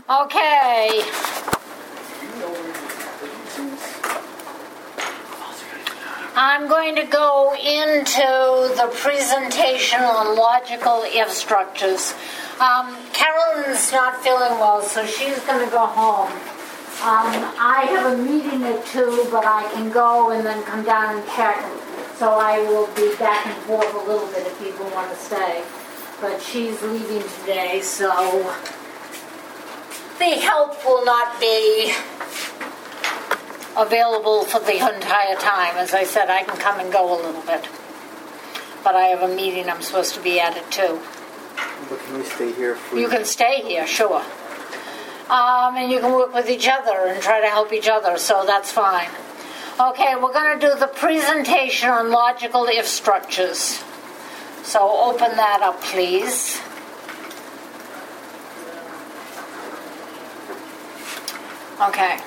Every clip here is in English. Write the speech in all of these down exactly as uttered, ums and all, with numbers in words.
Okay. I'm going to go into the presentation on logical if structures. Um, Carolyn's not feeling well, so she's going to go home. Um, I have a meeting at two, but I can go and then come down and check. So I will be back and forth a little bit if people want to stay. But she's leaving today, so the help will not be available for the entire time. As I said, I can come and go a little bit. But I have a meeting I'm supposed to be at at two. But can we stay here? If we... You can stay here, sure. Um, and you can work with each other and try to help each other, so that's fine. Okay, we're going to do the presentation on logical if structures. So open that up, please. Okay.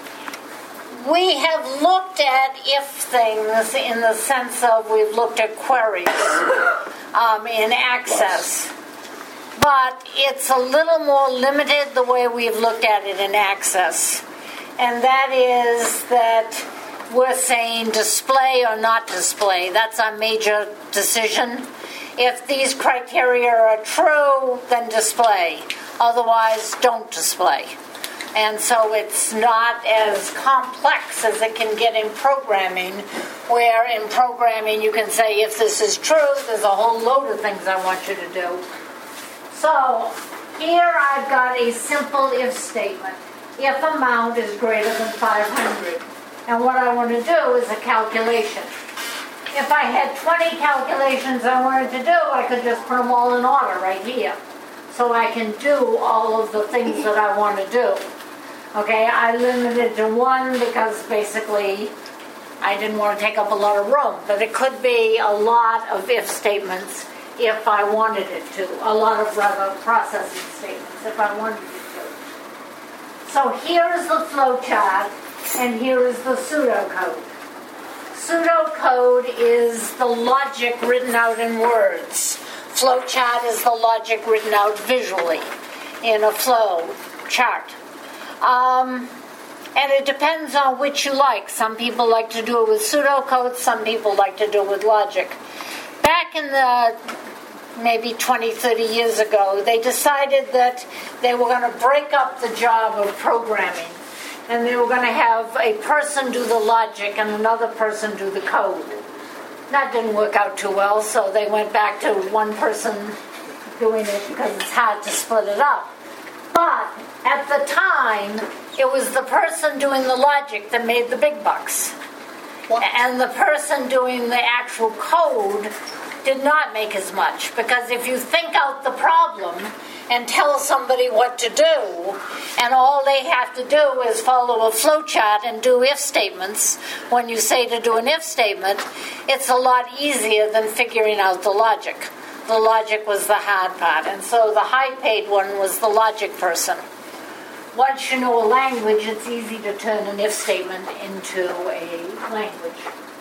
We have looked at if things in the sense of we've looked at queries um, in Access. But it's a little more limited the way we've looked at it in Access. And that is that we're saying display or not display. That's our major decision. If these criteria are true, then display. Otherwise, don't display. And so it's not as complex as it can get in programming, where in programming you can say, if this is true, there's a whole load of things I want you to do. So here I've got a simple if statement. If amount is greater than five hundred. And what I want to do is a calculation. If I had twenty calculations I wanted to do, I could just put them all in order right here. So I can do all of the things that I want to do. Okay, I limited to one because basically I didn't want to take up a lot of room. But it could be a lot of if statements if I wanted it to. A lot of rather processing statements if I wanted it to. So here is the flow chart, and here is the pseudocode. Pseudocode is the logic written out in words. Flowchart is the logic written out visually in a flow chart. Um, and it depends on which you like. Some people like to do it with pseudocode, some people like to do it with logic. Back in the maybe twenty, thirty years ago, they decided that they were going to break up the job of programming. And they were going to have a person do the logic and another person do the code. That didn't work out too well, so they went back to one person doing it because it's hard to split it up. But at the time, it was the person doing the logic that made the big bucks. What? And the person doing the actual code did not make as much, because if you think out the problem and tell somebody what to do, and all they have to do is follow a flowchart and do if statements, when you say to do an if statement, it's a lot easier than figuring out the logic. The logic was the hard part, and so the high-paid one was the logic person. Once you know a language, it's easy to turn an if statement into a language.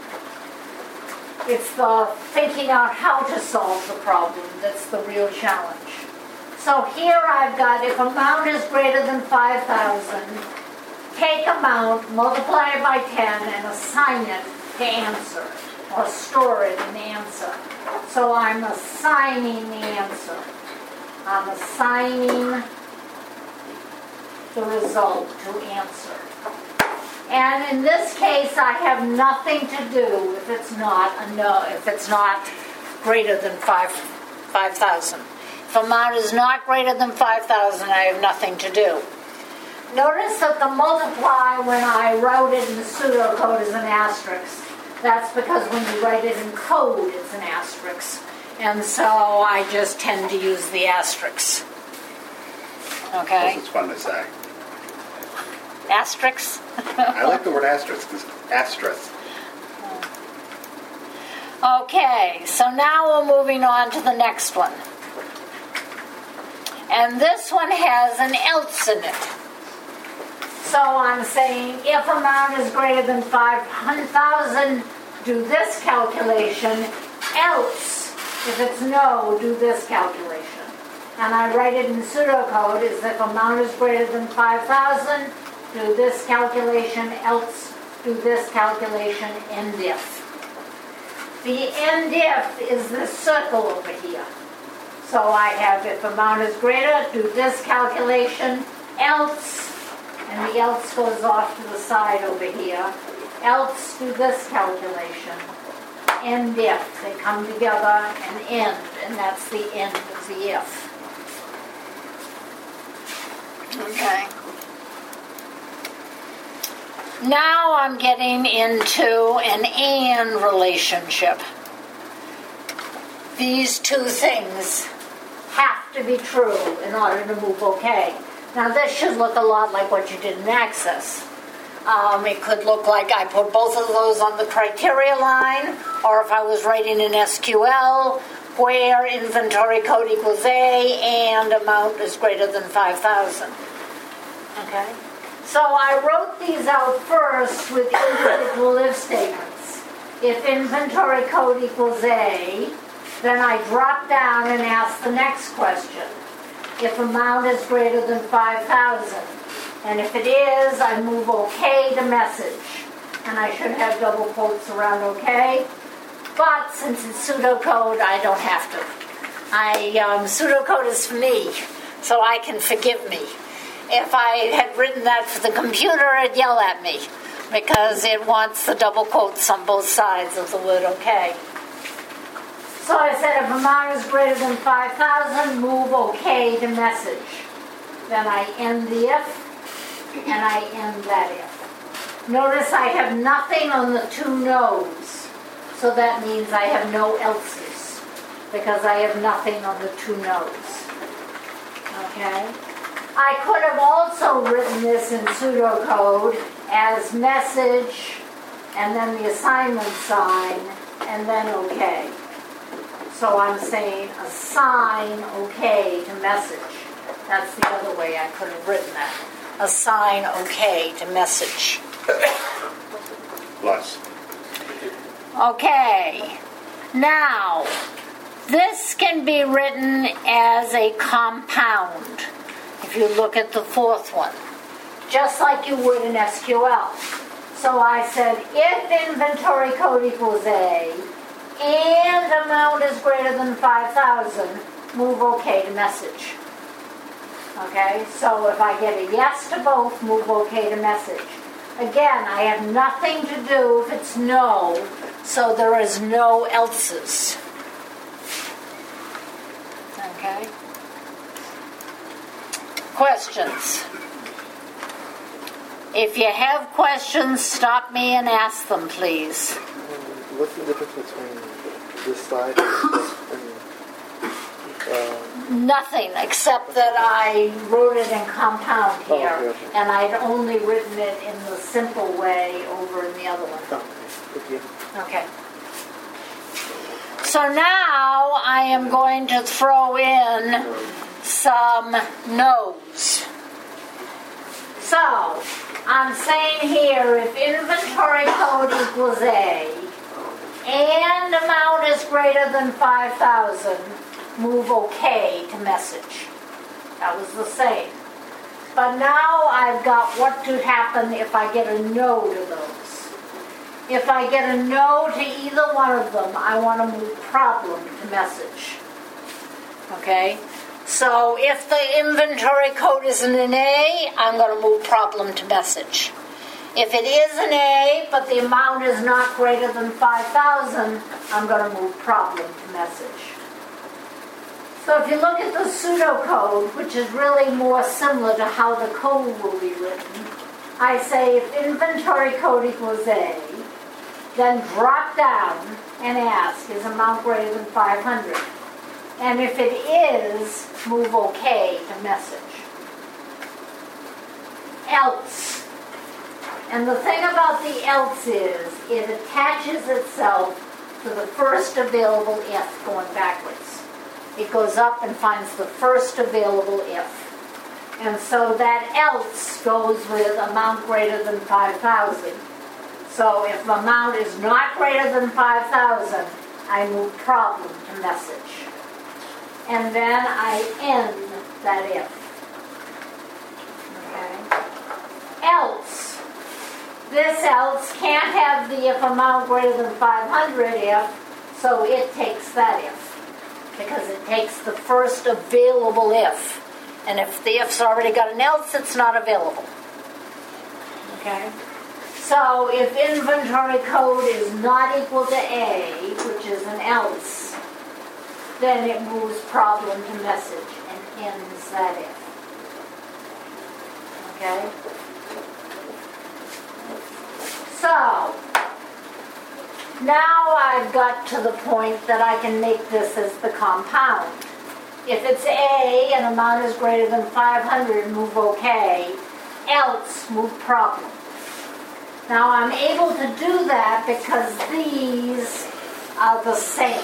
It's the thinking out how to solve the problem that's the real challenge. So here I've got, if amount is greater than five thousand, take amount, multiply it by ten, and assign it to answer, or store it in the answer. So I'm assigning the answer. I'm assigning the result to answer. And in this case, I have nothing to do if it's not a no, if it's not greater than five five thousand. If amount is not greater than five thousand, I have nothing to do. Notice that the multiply, when I wrote it in the pseudocode, is an asterisk. That's because when you write it in code, it's an asterisk. And so I just tend to use the asterisks. Okay? It's fun to say. Asterisks? I like the word asterisk. Asterisk. Okay, so now we're moving on to the next one. And this one has an else in it. So I'm saying if amount is greater than five hundred thousand, do this calculation. Else, if it's no, do this calculation. and I write it in pseudocode, is if amount is greater than five thousand, do this calculation, else do this calculation, end if. The end if is this circle over here. So I have if amount is greater, do this calculation, else, and the else goes off to the side over here, else do this calculation, end if. They come together and end, and that's the end of the if. Okay. Now I'm getting into an and relationship. These two things have to be true in order to move okay. Now this should look a lot like what you did in Access. Um, it could look like I put both of those on the criteria line, or if I was writing in S Q L, where inventory code equals A and amount is greater than five thousand. Okay? So I wrote these out first with individual if statements. If inventory code equals A, then I drop down and ask the next question. If amount is greater than five thousand, and if it is, I move OK to message. And I should have double quotes around OK. But since it's pseudocode, I don't have to. I um, pseudocode is for me, so I can forgive me. If I had written that for the computer, it'd yell at me because it wants the double quotes on both sides of the word OK. So I said if amount is greater than five thousand, move OK to message. Then I end the if, and I end that if. Notice I have nothing on the two no's, so that means I have no else's, because I have nothing on the two no's. Okay? I could have also written this in pseudocode as message, and then the assignment sign, and then OK. So I'm saying assign OK to message. That's the other way I could have written that. Assign OK to message. Plus. Okay. Now, this can be written as a compound. If you look at the fourth one, just like you would in S Q L. So I said, if inventory code equals A and amount is greater than five thousand, move OK to message. Okay, so if I get a yes to both, move OK to message. Again, I have nothing to do if it's no, so there is no else's. Okay. Questions? If you have questions, stop me and ask them, please. What's the difference between this slide and uh, nothing, except that I wrote it in compound here, oh, okay, okay. and I'd only written it in the simple way over in the other one. Oh, okay. Okay. So now I am going to throw in some no's. So, I'm saying here, if inventory code equals A, and amount is greater than five thousand, move OK to message. That was the same. But now I've got what to happen if I get a no to those. If I get a no to either one of them, I want to move problem to message. Okay? So if the inventory code isn't an A, I'm going to move problem to message. If it is an A, but the amount is not greater than five thousand, I'm going to move problem to message. So if you look at the pseudocode, which is really more similar to how the code will be written, I say if inventory code equals A, then drop down and ask, is amount greater than five hundred? And if it is, move OK to message. Else. And the thing about the else is, it attaches itself to the first available if going backwards. It goes up and finds the first available if. And so that else goes with amount greater than five thousand. So if amount is not greater than five thousand, I move problem to message. and then I end that if. Okay? Else. This else can't have the if amount greater than five hundred if, so it takes that if, because it takes the first available if. And if the if's already got an else, it's not available. Okay? So if inventory code is not equal to A, which is an else, then it moves problem to message and ends that if. Okay? So, now I've got to the point that I can make this as the compound. If it's A and amount is greater than five hundred, move OK. Else, move problem. Now I'm able to do that because these are the same.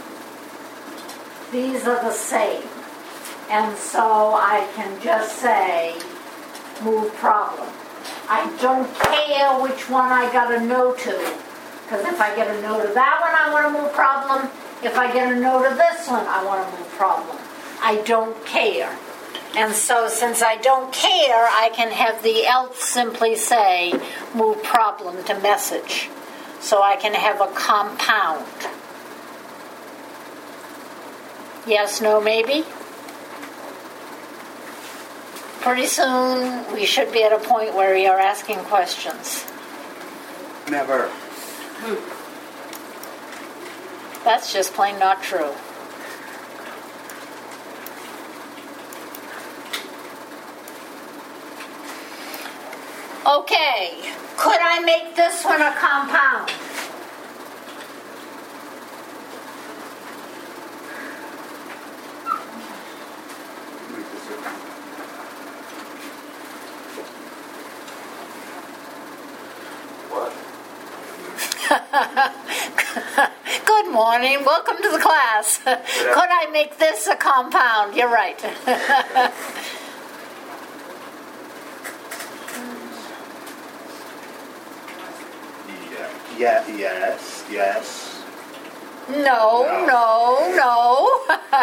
These are the same. And so I can just say, move problem. I don't care which one I got a no to. Because if I get a no to that one, I want to move problem. If I get a no to this one, I want to move problem. I don't care. And so since I don't care, I can have the else simply say, move problem to message. So I can have a compound. Yes, no, maybe? Pretty soon, we should be at a point where you're asking questions. Never. That's just plain not true. Okay, could I make this one a compound? Good morning. Welcome to the class. Could I make this a compound? You're right. Yeah, yes, yes. No, no, no.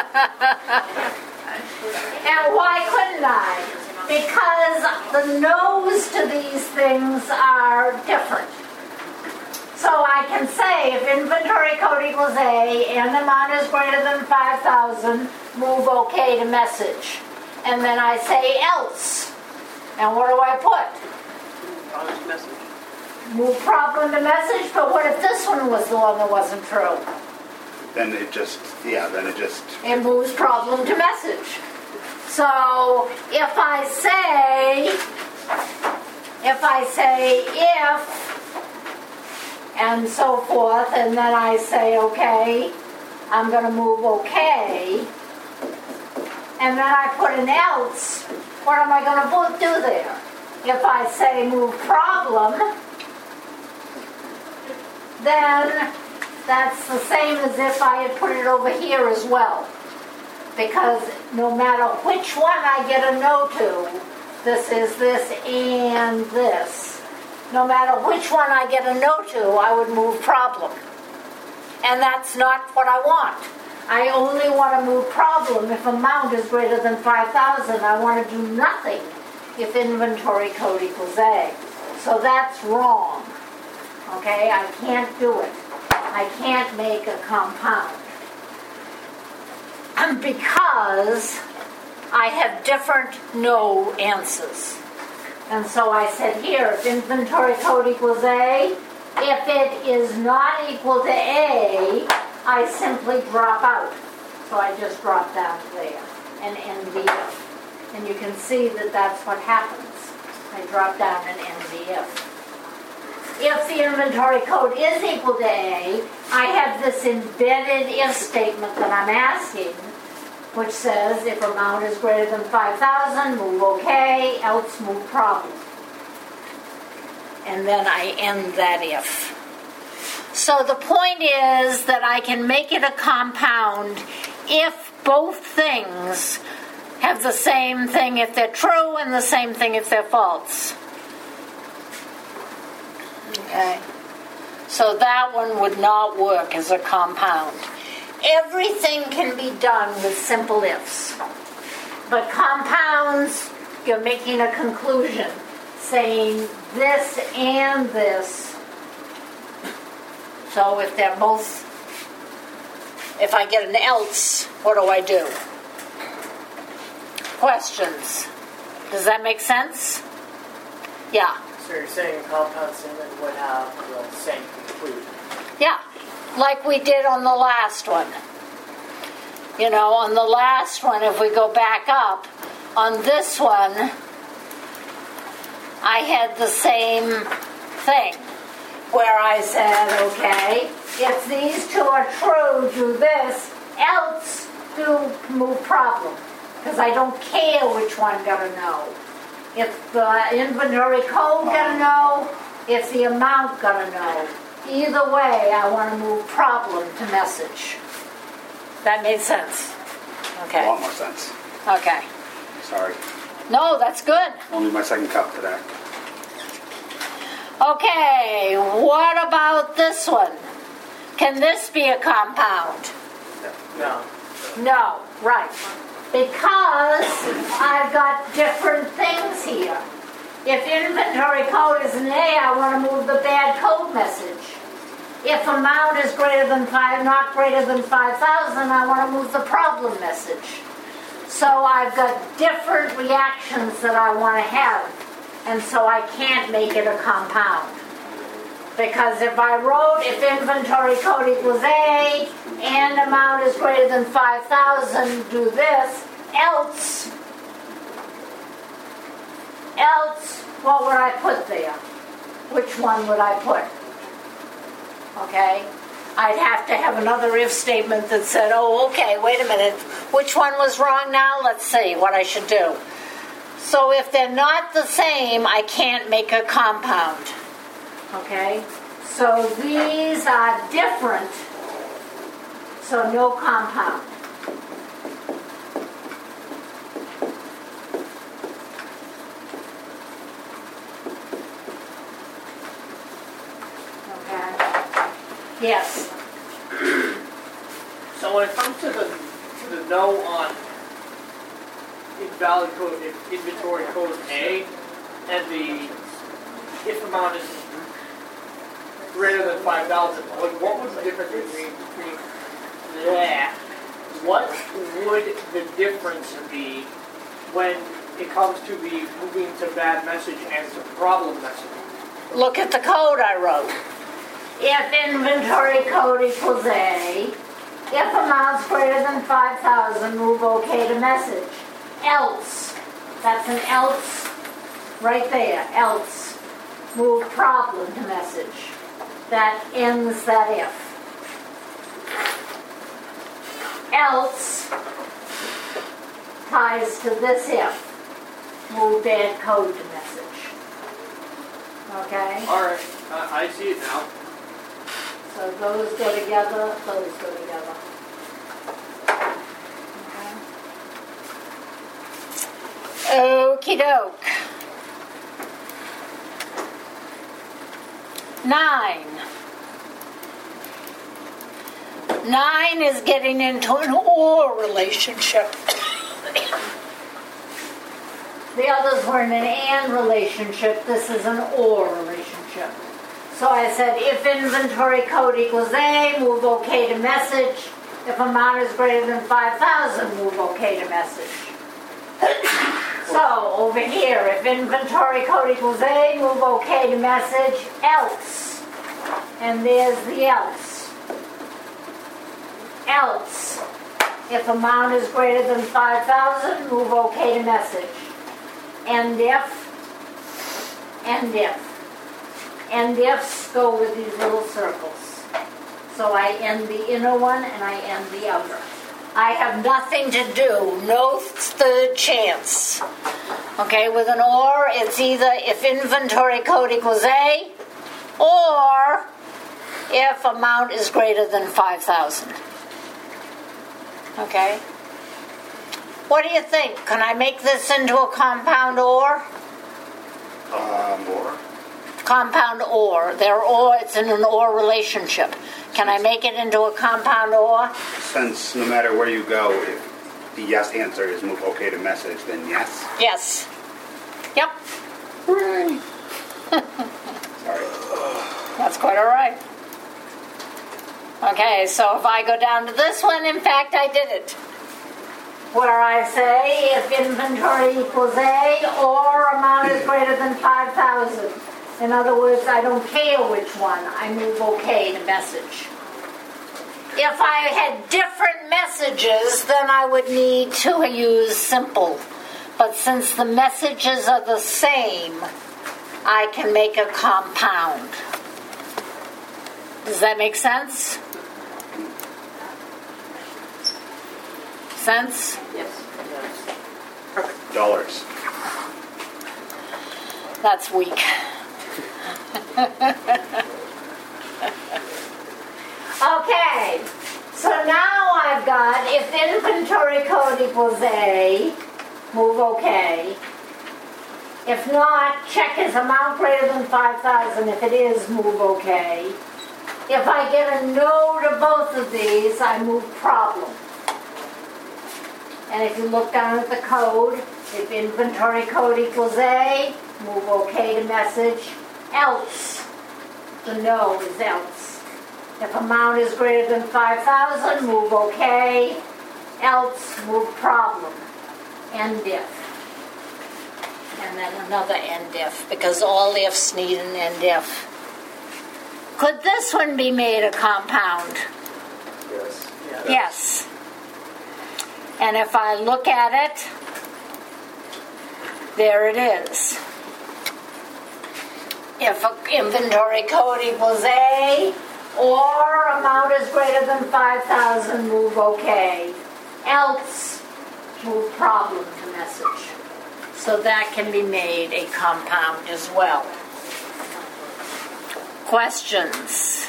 And why couldn't I? Because the no's to these things are different. So I can say if inventory code equals A and amount is greater than five thousand, move OK to message. And then I say else. And what do I put? Message. Move problem to message, but what if this one was the one that wasn't true? Then it just, yeah, then it just... It moves problem to message. So if I say, if I say if, and so forth, and then I say okay, I'm going to move okay, and then I put an else, what am I going to do there? If I say move problem, then that's the same as if I had put it over here as well. Because no matter which one I get a no to, this is this and this. No matter which one I get a no to, I would move problem. And that's not what I want. I only want to move problem if amount is greater than five thousand. I want to do nothing if inventory code equals A. So that's wrong. Okay, I can't do it. I can't make a compound. And because I have different no answers. And so I said here, if inventory code equals A, if it is not equal to A, I simply drop out. So I just drop down there and end the if. And you can see that that's what happens. I drop down and end the if. If the inventory code is equal to A, I have this embedded if statement that I'm asking, which says if amount is greater than five thousand, move OK, else move problem. And then I end that if. So the point is that I can make it a compound if both things have the same thing if they're true and the same thing if they're false. Okay. So that one would not work as a compound. everything can be done with simple ifs. But compounds, you're making a conclusion, saying this and this. So if they're both, if I get an else, what do I do? Questions? Does that make sense? Yeah. So you're saying compound statement would have the same conclusion? Yeah, like we did on the last one. You know, on the last one, if we go back up, on this one, I had the same thing, where I said, okay, if these two are true, do this, else do move problem. Because I don't care which one gotta know. If the inventory code gotta know, if the amount gotta know. Either way, I want to move problem to message. That made sense? A Okay. lot more sense. Okay. Sorry. No, that's good. Only my second cup today. Okay, what about this one? Can this be a compound? No. No, right. Because I've got different things here. If inventory code is an A, I want to move the bad code message. If amount is greater than five, not greater than five thousand, I want to move the problem message. So I've got different reactions that I want to have, and so I can't make it a compound. Because if I wrote if inventory code equals A and amount is greater than five thousand, do this, else, else, what would I put there? Which one would I put? Okay? I'd have to have another if statement that said, oh, okay, wait a minute, which one was wrong now? Let's see what I should do. So if they're not the same, I can't make a compound. Okay? So these are different, so no compound. Yes. So when it comes to the to the no on invalid code, if inventory code A, and the if amount is greater than five thousand, like what was the difference between between that? What would the difference be when it comes to the moving to bad message and to problem message? Look at the code I wrote. If inventory code equals A, if amounts greater than five thousand, move OK to message. Else, that's an else right there, else, move problem to message. That ends that if. Else ties to this if, move bad code to message. Okay? All right, uh, I see it now. So those go together, those go together. Okay. Okie doke. Nine. Nine is getting into an or relationship. The others were in an and relationship. This is an or relationship. So I said, if inventory code equals A, move OK to message. If amount is greater than five thousand, move OK to message. So over here, if inventory code equals A, move OK to message, else. And there's the else. Else. If amount is greater than five thousand, move OK to message. And if, and if. And ifs go with these little circles. So I end the inner one and I end the outer. I have nothing to do, no third chance. Okay, with an or, it's either if inventory code equals A, or if amount is greater than five thousand. Okay? What do you think? Can I make this into a compound or? Uh, more. compound or. They're or, it's in an or relationship. Can I make it into a compound or? Since no matter where you go, if the yes answer is move okay to message, then yes. Yes. Yep. Hooray. Sorry. That's quite all right. Okay, so if I go down to this one, in fact, I did it. Where I say if inventory equals A or amount is greater than five thousand. In other words, I don't care which one. I move okay to message. If I had different messages, then I would need to use simple. But since the messages are the same, I can make a compound. Does that make sense? Sense? Yes. Dollars. That's weak. Okay, so now I've got if inventory code equals A, move OK. If not, check is amount greater than five thousand. If it is, move OK. If I get a no to both of these, I move problem. And if you look down at the code, if inventory code equals A, move OK to message. Else, the no is else. If amount is greater than five thousand, move OK. Else, move problem. End if. And then another end if, because all ifs need an end if. Could this one be made a compound? Yes. Yes. And if I look at it, there it is. If inventory code equals A, or amount is greater than five thousand, move OK. Else, move problem to message. So that can be made a compound as well. Questions?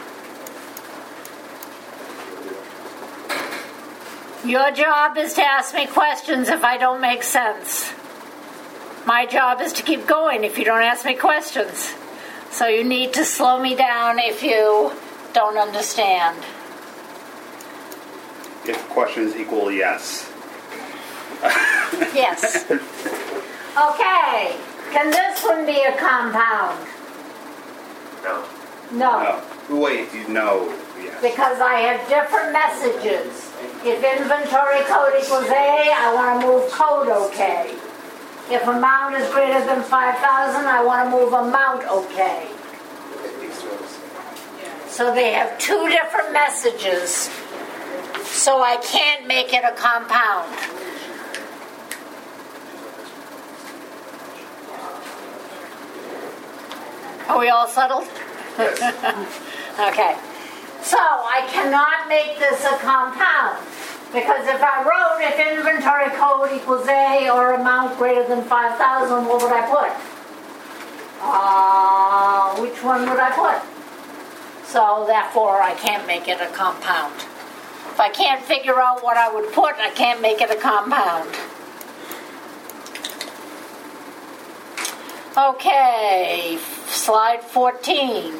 Your job is to ask me questions if I don't make sense. My job is to keep going if you don't ask me questions. So you need to slow me down if you don't understand. If questions equal yes. Yes. Okay. Can this one be a compound? No. No. No. Wait, you know yes. Because I have different messages. If inventory code equals A, I want to move code OK. If amount is greater than five thousand, I want to move amount OK. So they have two different messages. So I can't make it a compound. Are we all settled? Okay. So I cannot make this a compound. Because if I wrote if inventory code equals A or amount greater than five thousand, what would I put? Uh, which one would I put? So therefore I can't make it a compound. If I can't figure out what I would put, I can't make it a compound. Okay, slide fourteen.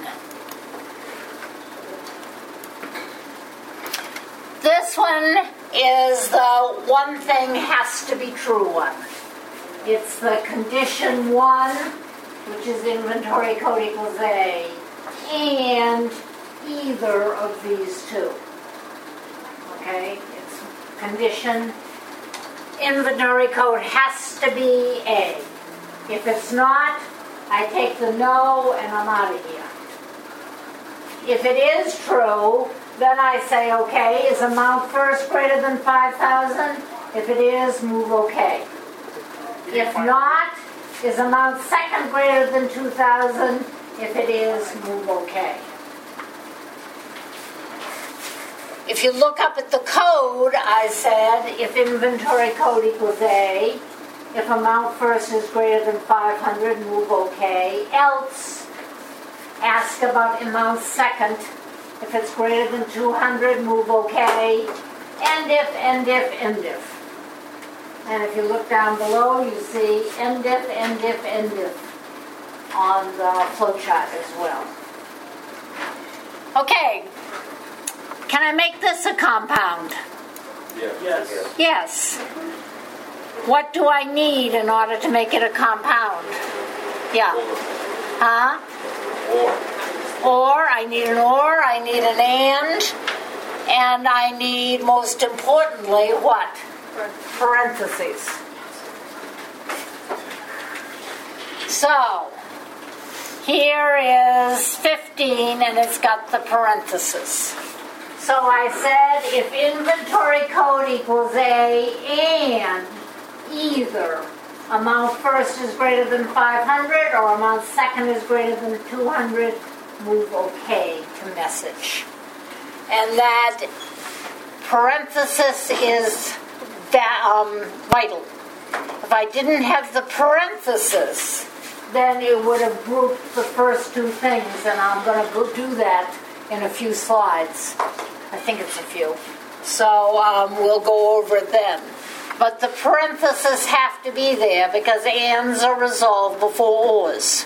This one is the one thing has to be true one. It's the condition one, which is inventory code equals A, and either of these two. Okay, it's condition inventory code has to be A. If it's not, I take the no and I'm out of here. If it is true, then I say, okay, is amount first greater than five thousand? If it is, move okay. If not, is amount second greater than two thousand? If it is, move okay. If you look up at the code, I said, if inventory code equals A, if amount first is greater than five hundred, move okay. Else, ask about amount second. If it's greater than two hundred, move okay. End if, end if, end if. And if you look down below, you see end if, end if, end if. on the flow chart as well. Okay, can I make this a compound? Yes. Yes. What do I need in order to make it a compound? Yeah. Huh? Or. Or, I need an or, I need an and, and I need, most importantly, what? Parentheses. So, here is fifteen and it's got the parentheses. So I said if inventory code equals A and either amount first is greater than five hundred or amount second is greater than two hundred, move OK to message. And that parenthesis is that, um, vital. If I didn't have the parenthesis, then it would have grouped the first two things, and I'm going to do that in a few slides. I think it's a few. So um, we'll go over it then. But the parentheses have to be there because ands are resolved before ors.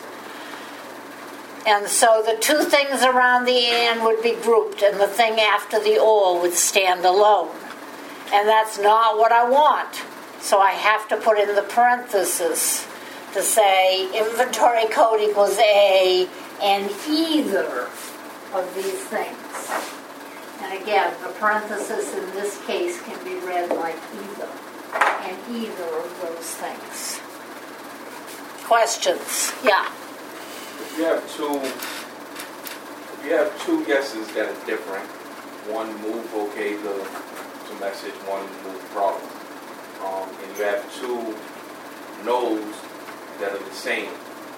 And so the two things around the and would be grouped, and the thing after the or would stand alone. And that's not what I want. So I have to put in the parentheses to say inventory code equals A and either of these things. And again, the parenthesis in this case can be read like either, and either of those things. Questions? Yeah. If you have two, if you have two yeses that are different, one move okay to, to message, one move problem, um, and you have two no's that are the same,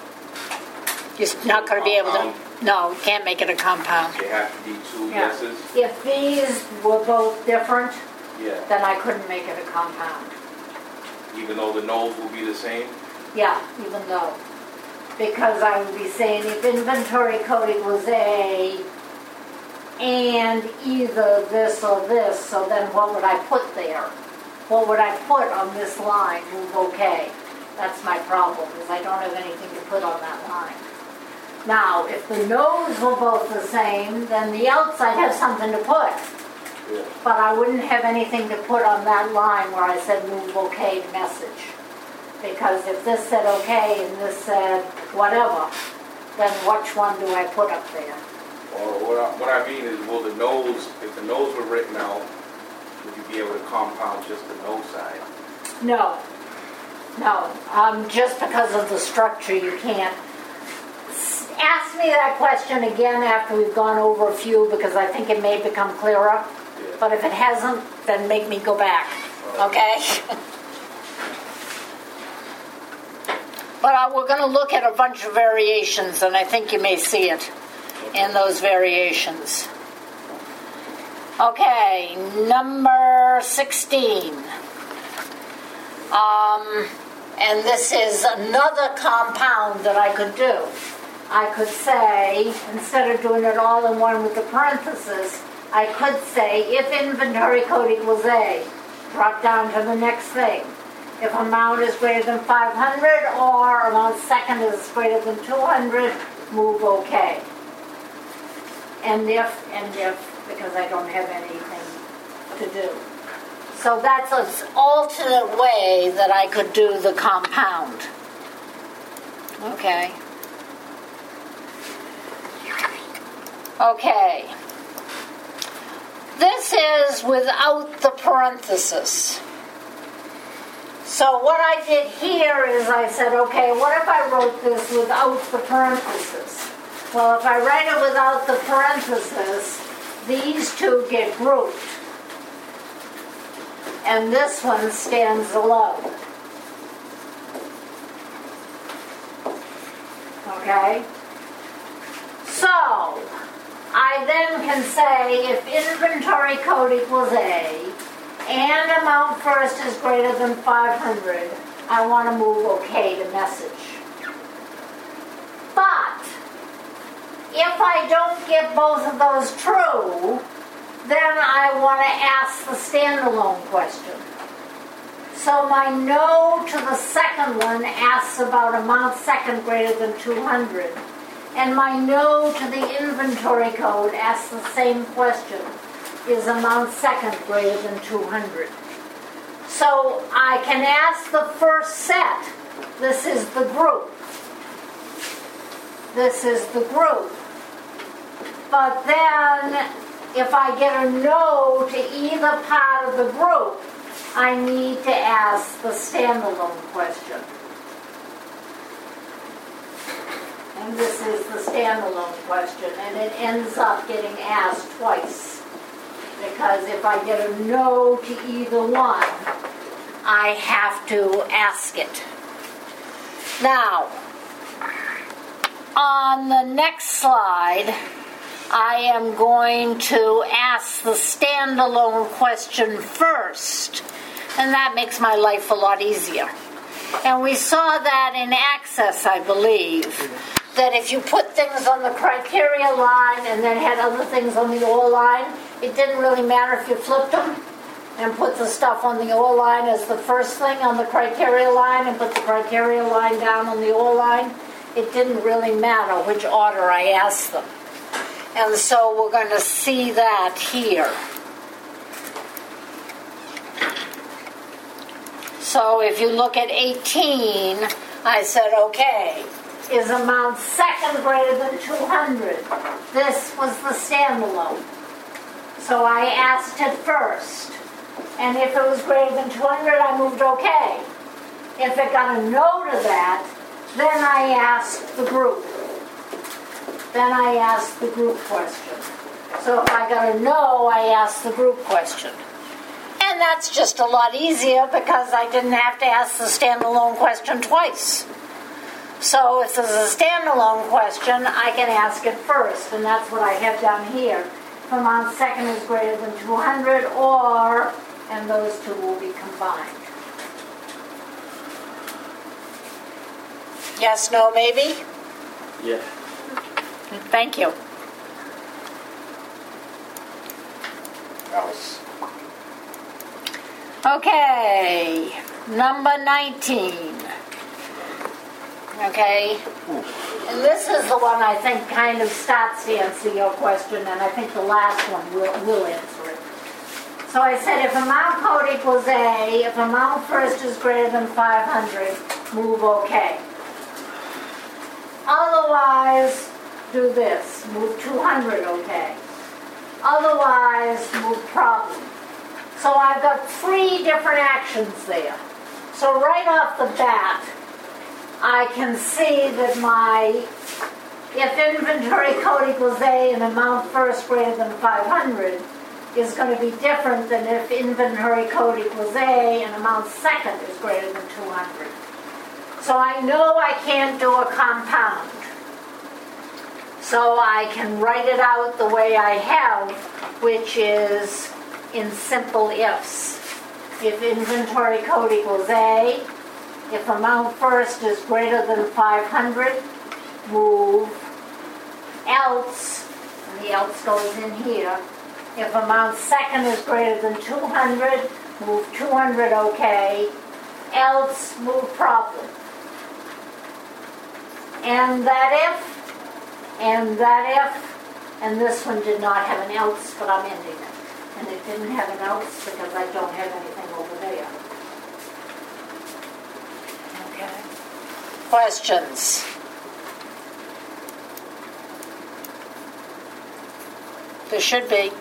You're not going to be able to. No, you can't make it a compound. they have to be two Yeah. yeses. If these were both different, Yeah. then I couldn't make it a compound. Even though the no's will be the same. Yeah, even though. Because I would be saying if inventory code equals A and either this or this, so then what would I put there? What would I put on this line? Move OK. That's my problem, is I don't have anything to put on that line. Now, if the no's were both the same, then the outside has something to put. Yeah. But I wouldn't have anything to put on that line where I said move OK to message. Because if this said OK and this said whatever, then which one do I put up there? Or what I, what I mean is, will the no's, if the no's were written out, would you be able to compound just the no side? No. No. Um, just because of the structure, you can't. S- Ask me that question again after we've gone over a few, because I think it may become clearer. Yeah. But if it hasn't, then make me go back. Okay? But uh, we're going to look at a bunch of variations, and I think you may see it in those variations. Okay, number sixteen. Um, and this is another compound that I could do. I could say, instead of doing it all in one with the parentheses, I could say if inventory code equals A, drop down to the next thing. If amount is greater than five hundred or amount second is greater than two hundred, move OK. And if, and if, because I don't have anything to do. So that's an alternate way that I could do the compound. Okay. Okay. This is without the parenthesis. So what I did here is I said, okay, what if I wrote this without the parenthesis? Well, if I write it without the parenthesis, these two get grouped. And this one stands alone. Okay? So, I then can say if inventory code equals A, and amount first is greater than five hundred, I want to move OK to message. But if I don't get both of those true, then I want to ask the standalone question. So my no to the second one asks about amount second greater than two hundred. And my no to the inventory code asks the same question. Is amount second greater than two hundred? So I can ask the first set. This is the group. This is the group. But then, if I get a no to either part of the group, I need to ask the standalone question. And this is the standalone question, and it ends up getting asked twice. Because if I get a no to either one, I have to ask it. Now, on the next slide, I am going to ask the standalone question first, and that makes my life a lot easier. And we saw that in Access, I believe, that if you put things on the criteria line and then had other things on the or line, it didn't really matter if you flipped them and put the stuff on the or line as the first thing on the criteria line and put the criteria line down on the or line. It didn't really matter which order I asked them. And so we're going to see that here. So if you look at eighteen, I said, okay, is amount second greater than two hundred? This was the standalone. So I asked it first. And if it was greater than two hundred, I moved okay. If it got a no to that, then I asked the group. Then I asked the group question. So if I got a no, I asked the group question. And that's just a lot easier because I didn't have to ask the standalone question twice. So if there's a standalone question, I can ask it first, and that's what I have down here. If amount second is greater than two hundred, or, and those two will be combined. Yes, no, maybe? Yeah. Thank you. Else. Okay, number nineteen. Okay, and this is the one I think kind of starts to answer your question, and I think the last one will, will answer it. So I said if amount code equals A, if amount first is greater than five hundred, move OK. Otherwise, do this, move two hundred OK. Otherwise, move problem. So I've got three different actions there. So right off the bat, I can see that my, if inventory code equals A and amount first greater than five hundred, is going to be different than if inventory code equals A and amount second is greater than two hundred. So I know I can't do a compound. So I can write it out the way I have, which is in simple ifs. If inventory code equals A, if amount first is greater than five hundred, move else, and the else goes in here. If amount second is greater than two hundred, move two hundred OK, else move problem. And that if, and that if, and this one did not have an else, but I'm ending it. And it didn't have an else because I don't have anything over there. Okay. Questions? There should be.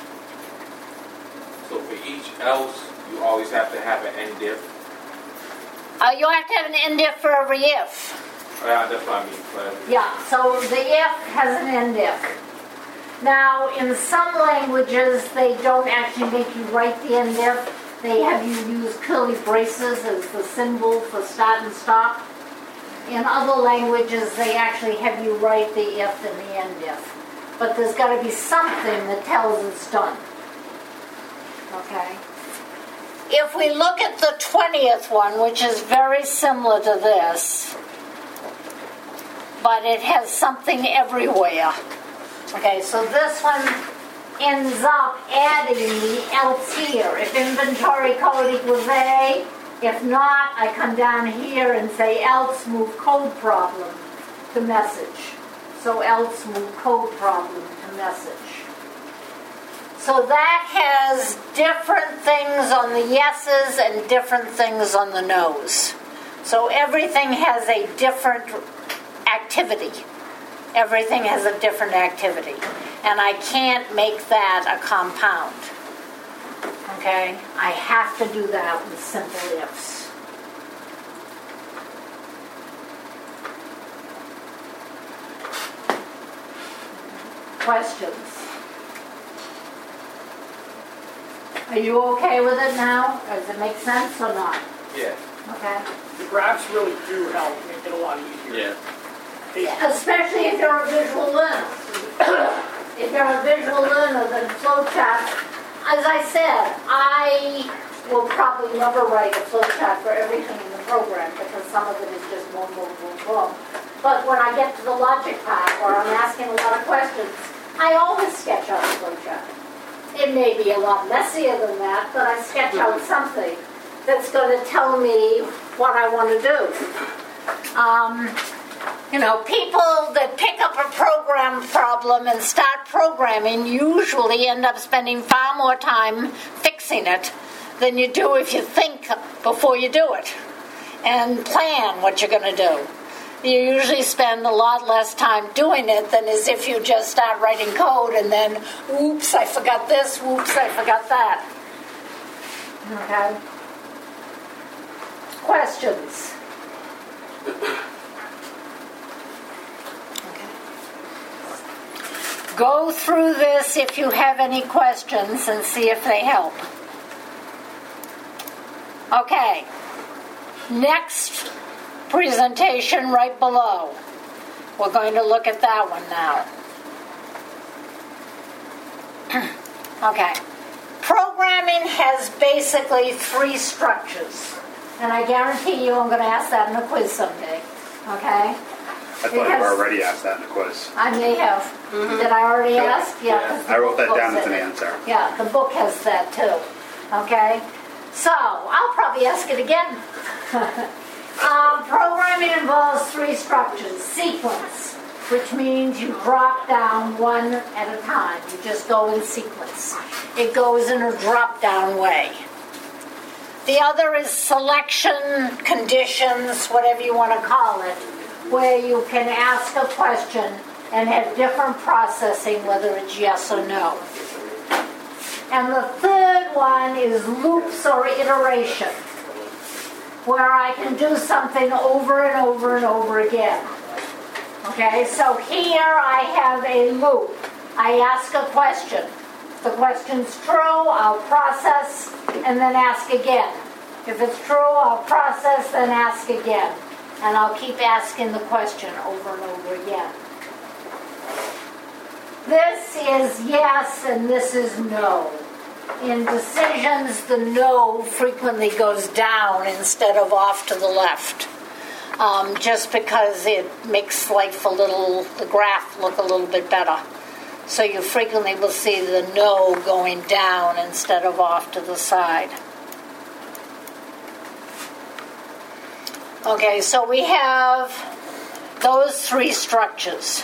So for each else, you always have to have an end if. Uh, you have to have an end if for every if. Yeah, that's what I mean. But Yeah, so the if has an end if. Now, in some languages, they don't actually make you write the end if. They have you use curly braces as the symbol for start and stop. In other languages, they actually have you write the if and the end if. But there's got to be something that tells it's done. Okay? If we look at the twentieth one, which is very similar to this, but it has something everywhere. Okay, so this one ends up adding the else here. If inventory code equals A If not, I come down here and say else move code problem to message. So else move code problem to message. So that has different things on the yeses and different things on the nos. So everything has a different activity. Everything has a different activity. And I can't make that a compound. Okay? I have to do that with simple ifs. Questions? Are you okay with it now? Does it make sense or not? Yeah. Okay. The graphs really do help make it a lot easier. Yeah. Especially if you're a visual learner. If you're a visual learner, then flowchart, as I said, I will probably never write a flowchart for everything in the program because some of it is just boom, boom, boom, boom. But when I get to the logic part where I'm asking a lot of questions, I always sketch out a flowchart. It may be a lot messier than that, but I sketch out something that's going to tell me what I want to do. Um, you know, people that pick up a program problem and start programming usually end up spending far more time fixing it than you do if you think before you do it and plan what you're going to do. You usually spend a lot less time doing it than as if you just start writing code and then, oops, I forgot this, oops, I forgot that. Okay? Questions? Okay. Go through this if you have any questions and see if they help. Okay. Next presentation right below. We're going to look at that one now. Okay. Programming has basically three structures. And I guarantee you I'm going to ask that in a quiz someday. Okay? I thought you Because- already asked that in the quiz. I may have. Did I already Yeah. ask? Yeah. 'cause the I wrote book that down has as an it. answer. Yeah, the book has that too. Okay? So, I'll probably ask it again. um, programming involves three structures. Sequence, which means you drop down one at a time. You just go in sequence. It goes in a drop-down way. The other is selection, conditions, whatever you want to call it, where you can ask a question and have different processing, whether it's yes or no. And the third one is loops or iteration, where I can do something over and over and over again. Okay, so here I have a loop. I ask a question. If the question's true, I'll process and then ask again. If it's true, I'll process, then ask again. And I'll keep asking the question over and over again. This is yes and this is no. In decisions, the no frequently goes down instead of off to the left. Um, just because it makes life a little, the graph look a little bit better. So you frequently will see the no going down instead of off to the side. Okay, so we have those three structures.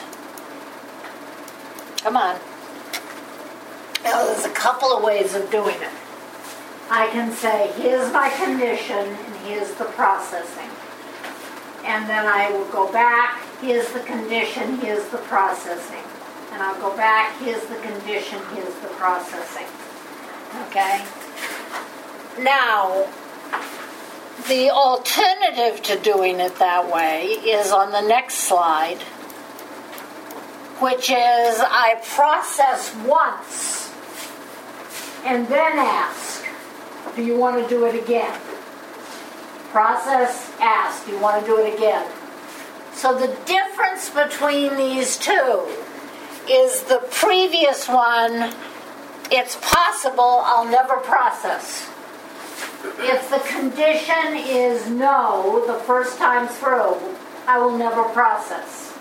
Come on. Now, there's a couple of ways of doing it. I can say, here's my condition, and here's the processing. And then I will go back, here's the condition, here's the processing. And I'll go back, here's the condition, here's the processing. Okay? Now, the alternative to doing it that way is on the next slide, which is I process once and then ask, do you want to do it again? Process, ask, do you want to do it again? So the difference between these two is the previous one, it's possible I'll never process. If the condition is no the first time through, I will never process.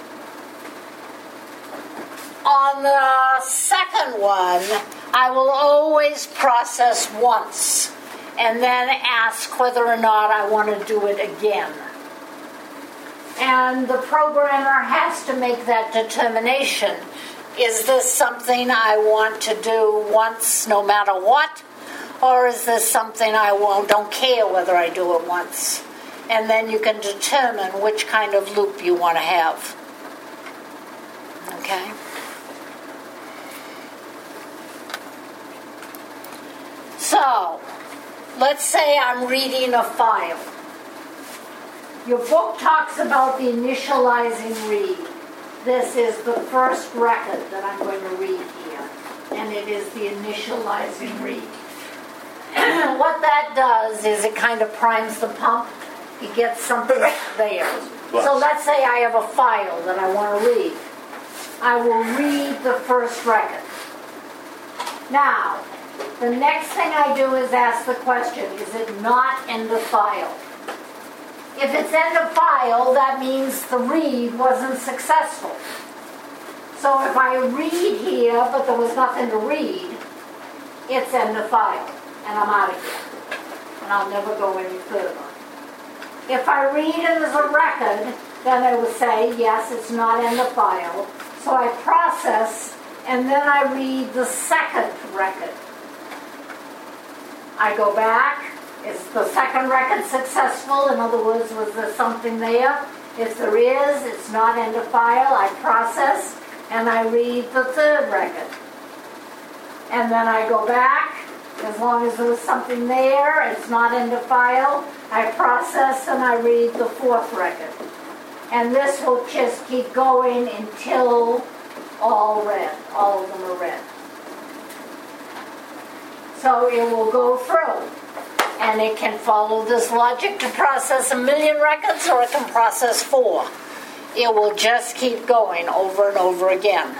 On the second one, I will always process once and then ask whether or not I want to do it again. And the programmer has to make that determination. Is this something I want to do once no matter what? Or is this something I won't, don't care whether I do it once? And then you can determine which kind of loop you want to have. Okay? So, let's say I'm reading a file. Your book talks about the initializing read. This is the first record that I'm going to read here, and it is the initializing read. What that does is it kind of primes the pump. It gets something there. So let's say I have a file that I want to read. I will read the first record. Now, the next thing I do is ask the question, is it not end of file? If it's end of file, that means the read wasn't successful. So if I read here, but there was nothing to read, it's end of file, and I'm out of here. And I'll never go any further. If I read it as a record, then I would say, yes, it's not end of file. So I process, and then I read the second record. I go back. Is the second record successful? In other words, was there something there? If there is, it's not end of file. I process, and I read the third record. And then I go back. As long as there was something there, it's not end of file. I process, and I read the fourth record. And this will just keep going until all read. All of them are read. So it will go through. And it can follow this logic to process a million records, or it can process four. It will just keep going over and over again.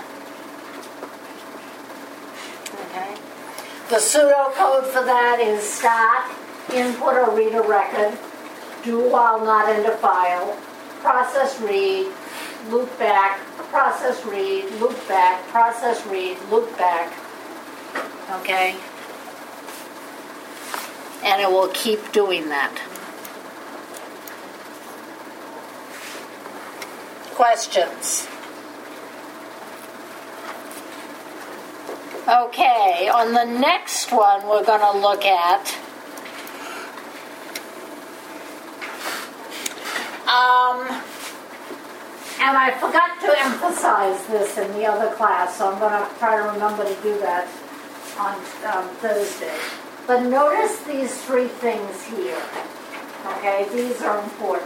Okay. The pseudocode for that is start, input or read a record, do while not end of file, process read, loop back, process read, loop back, process read, loop back. Okay? And it will keep doing that. Questions? Okay, on the next one we're going to look at um, and I forgot to emphasize this in the other class, so I'm going to try to remember to do that on um, Thursday. But notice these three things here. Okay, these are important.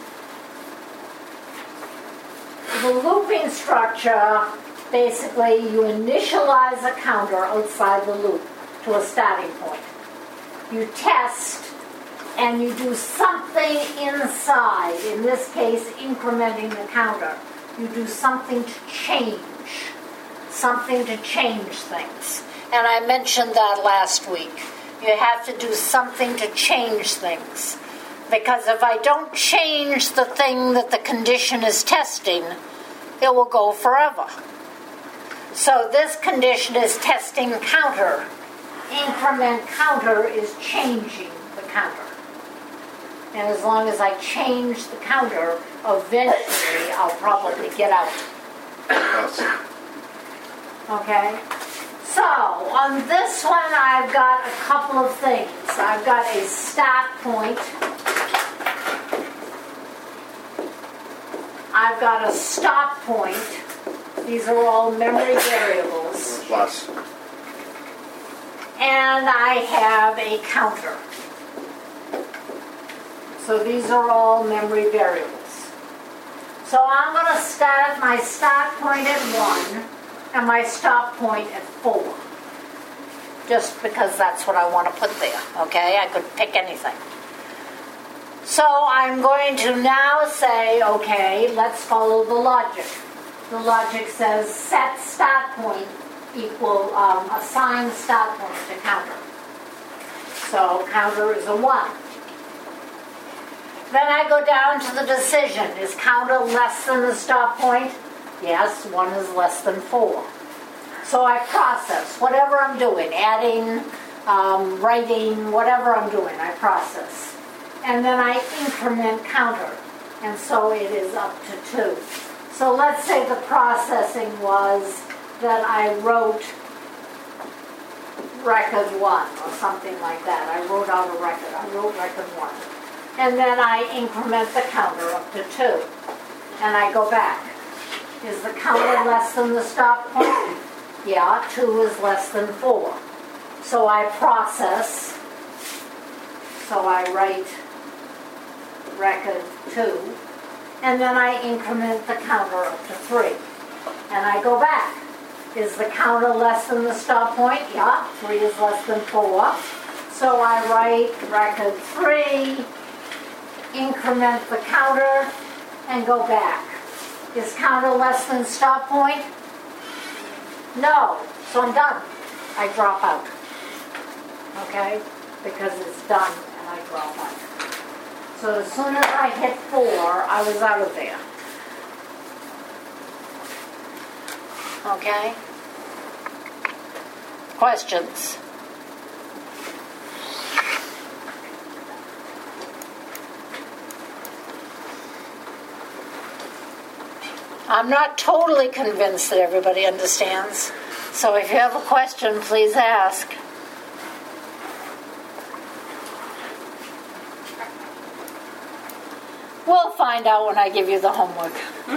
The looping structure, basically you initialize a counter outside the loop to a starting point. You test and you do something inside, in this case incrementing the counter. You do something to change, something to change things. And I mentioned that last week. You have to do something to change things. Because if I don't change the thing that the condition is testing, it will go forever. So this condition is testing counter. Increment counter is changing the counter. And as long as I change the counter, eventually I'll probably get out. Okay? So, on this one, I've got a couple of things. I've got a start point. I've got a stop point. These are all memory variables. Plus. And I have a counter. So these are all memory variables. So I'm going to start my start point at one. And my stop point at four. Just because that's what I want to put there, okay? I could pick anything. So I'm going to now say, okay, let's follow the logic. The logic says set start point equal, um, assign start point to counter. So counter is a one. Then I go down to the decision. Is counter less than the stop point? Yes, one is less than four. So I process whatever I'm doing, adding, um, writing, whatever I'm doing, I process. And then I increment counter, and so it is up to two. So let's say the processing was that I wrote record one or something like that. I wrote out a record. I wrote record one. And then I increment the counter up to two. And I go back. Is the counter less than the stop point? Yeah, two is less than four. So I process. So I write record two. And then I increment the counter up to three. And I go back. Is the counter less than the stop point? Yeah, three is less than four. So I write record three, increment the counter, and go back. Is counter less than stop point? No. So I'm done. I drop out. Okay? Because it's done and I drop out. So as soon as I hit four, I was out of there. Okay? Questions? I'm not totally convinced that everybody understands. So if you have a question, please ask. We'll find out when I give you the homework.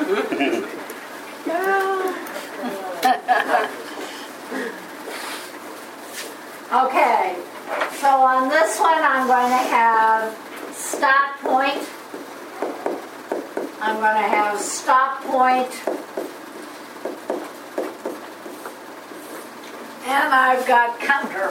Okay, so on this one I'm going to have start point. I'm going to have stop point. And I've got counter.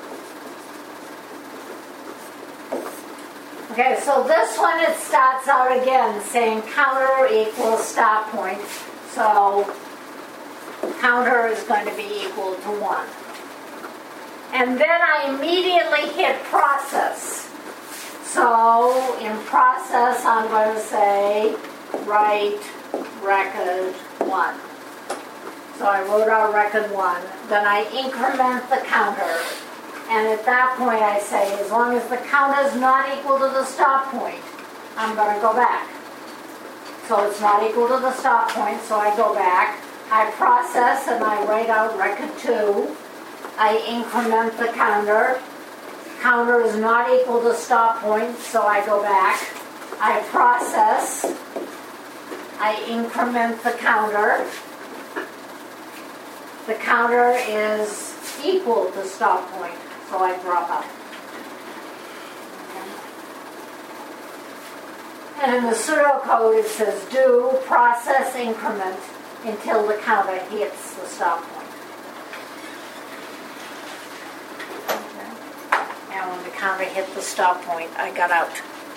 Okay, so this one it starts out again saying counter equals stop point. So counter is going to be equal to one. And then I immediately hit process. So in process I'm going to say write record one. So I wrote out record one. Then I increment the counter. And at that point I say, as long as the counter is not equal to the stop point, I'm going to go back. So it's not equal to the stop point, so I go back. I process and I write out record two. I increment the counter. Counter is not equal to stop point, so I go back. I process. I increment the counter. The counter is equal to stop point, so I drop out. And in the pseudocode it says do process increment until the counter hits the stop point. And when the counter hit the stop point, I got out.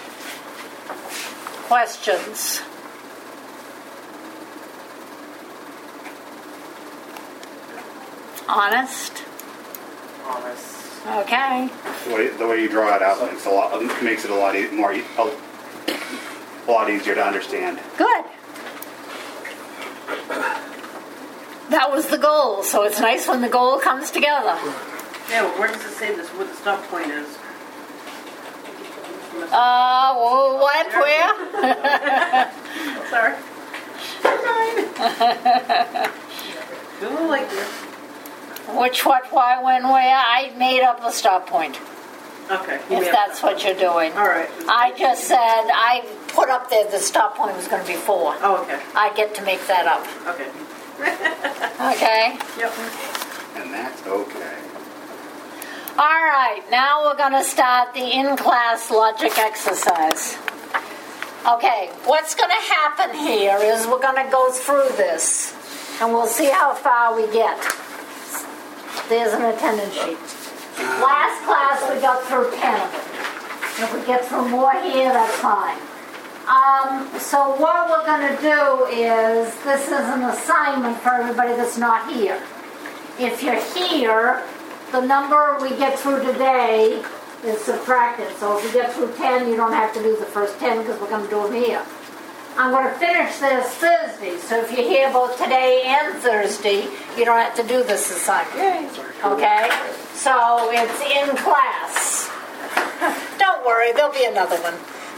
Questions? Honest? Honest. Okay. The way, the way you draw it out makes, a lot, makes it a lot e- more e- a lot easier to understand. Good. That was the goal, so it's nice when the goal comes together. Yeah, well, where does it say this, what the stop point is? Uh, well, what, where? Sorry. Feeling like this. Which, what, why, when, where? I made up a stop point, Okay. you if may that's have- what you're doing. All right. I just said, I put up there the stop point was going to be four. Oh, okay. I get to make that up. Okay. Okay? Yep. And that's okay. All right, now we're going to start the in-class logic exercise. Okay, what's going to happen here is we're going to go through this, and we'll see how far we get. There's an attendance sheet. Last class we got through ten of them. If we get through more here, that's fine. Um, so what we're going to do is, this is an assignment for everybody that's not here. If you're here, the number we get through today is subtracted. So if we get through ten, you don't have to do the first ten because we're going to do them here. I'm going to finish this Thursday, so if you hear both today and Thursday, you don't have to do this assignment. Okay? So it's in class. Don't worry, there'll be another one.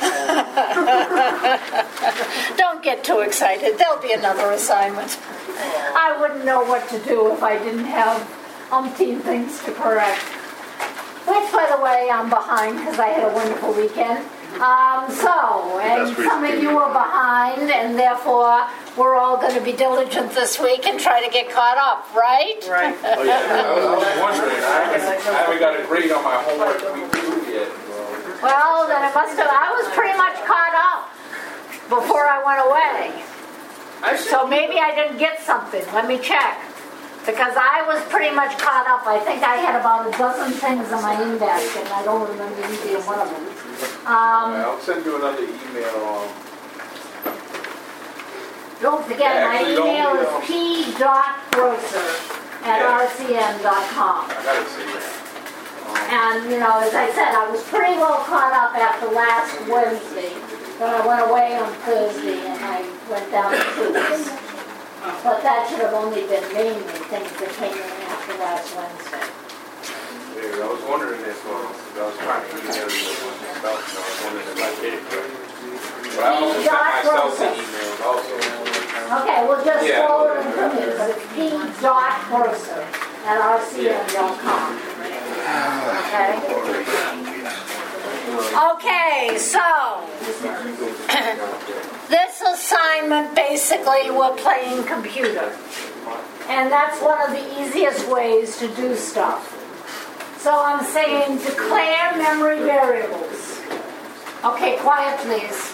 Don't get too excited. There'll be another assignment. I wouldn't know what to do if I didn't have umpteen things to correct. Which, by the way, I'm behind because I had a wonderful weekend. Um, so, and some of you are behind, and therefore we're all going to be diligent this week and try to get caught up, right? Right. Oh, yeah. I was, I was wondering. I haven't, I haven't got a grade on my homework week two yet. Well, then it must have, I was pretty much caught up before I went away. So maybe I didn't get something. Let me check. Because I was pretty much caught up. I think I had about a dozen things in my index, and I don't remember either one of them. Um, I'll send you another email. Um, don't forget, Yeah, my actually, don't email we, is um, p dot grosser at Yeah. r c n dot com. I gotta see that. Um, And, you know, as I said, I was pretty well caught up after last Wednesday. But I went away on Thursday, and I went down to Tuesday. But that should have only been mainly things that came in after last Wednesday. yeah, I was wondering this one. I was trying to email you a bunch of stuff, so I was wondering if I did it correctly. But I also sent myself the emails also. Okay, we'll just Yeah. forward them from here, but it's p dot grosser at r c n dot com. Okay? Okay, so this assignment basically we're playing computer. And that's one of the easiest ways to do stuff. So I'm saying declare memory variables. Okay, quiet please.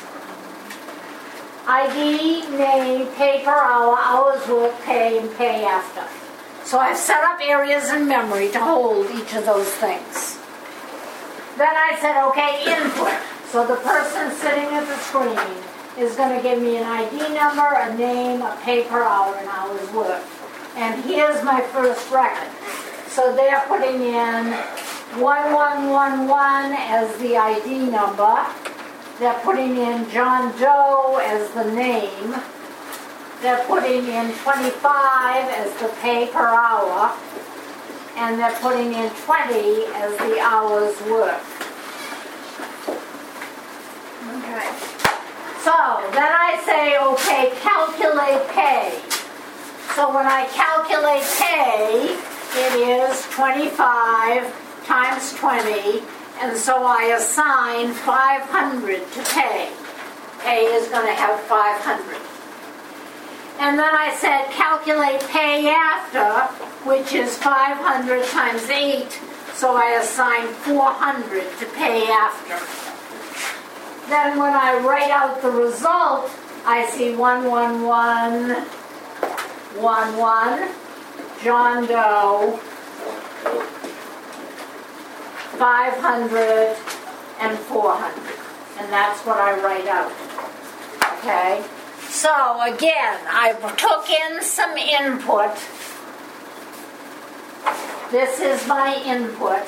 I D, name, pay per hour, hours worked, pay, and pay after. So I've set up areas in memory to hold each of those things. Then I said, okay, input. So the person sitting at the screen is going to give me an I D number, a name, a pay per hour, and hours worked. And here's my first record. So they're putting in one one one one as the I D number. They're putting in John Doe as the name. They're putting in twenty-five as the pay per hour. And they're putting in twenty as the hours worked. Okay. So then I say, okay, calculate pay. So when I calculate pay, it is twenty-five times twenty, and so I assign five hundred to pay. Pay is going to have five hundred. And then I said calculate pay after, which is five hundred times eight, so I assign four hundred to pay after. Then when I write out the result, I see one one one, one one, John Doe, five hundred, and four hundred. And that's what I write out. Okay? So again, I took in some input. This is my input.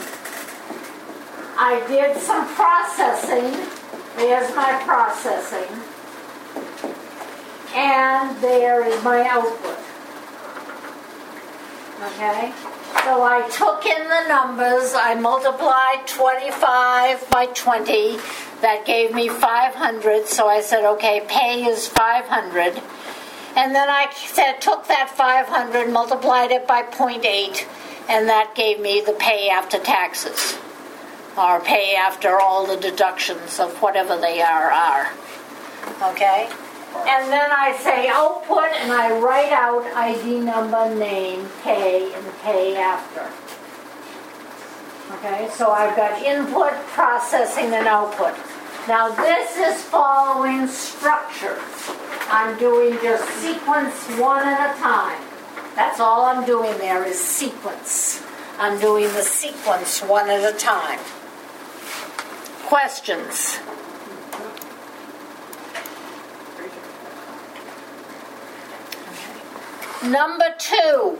I did some processing. There's my processing. And there is my output. Okay? So I took in the numbers. I multiplied twenty-five by twenty. That gave me five hundred. So I said, okay, pay is five hundred. And then I said, took that five hundred, multiplied it by zero point eight, and that gave me the pay after taxes, or pay after all the deductions of whatever they are are. Okay? And then I say output, and I write out I D number, name, pay, and pay after. Okay, so I've got input, processing, and output. Now this is following structure. I'm doing just sequence one at a time. That's all I'm doing there is sequence. I'm doing the sequence one at a time. Questions? Okay. Number two.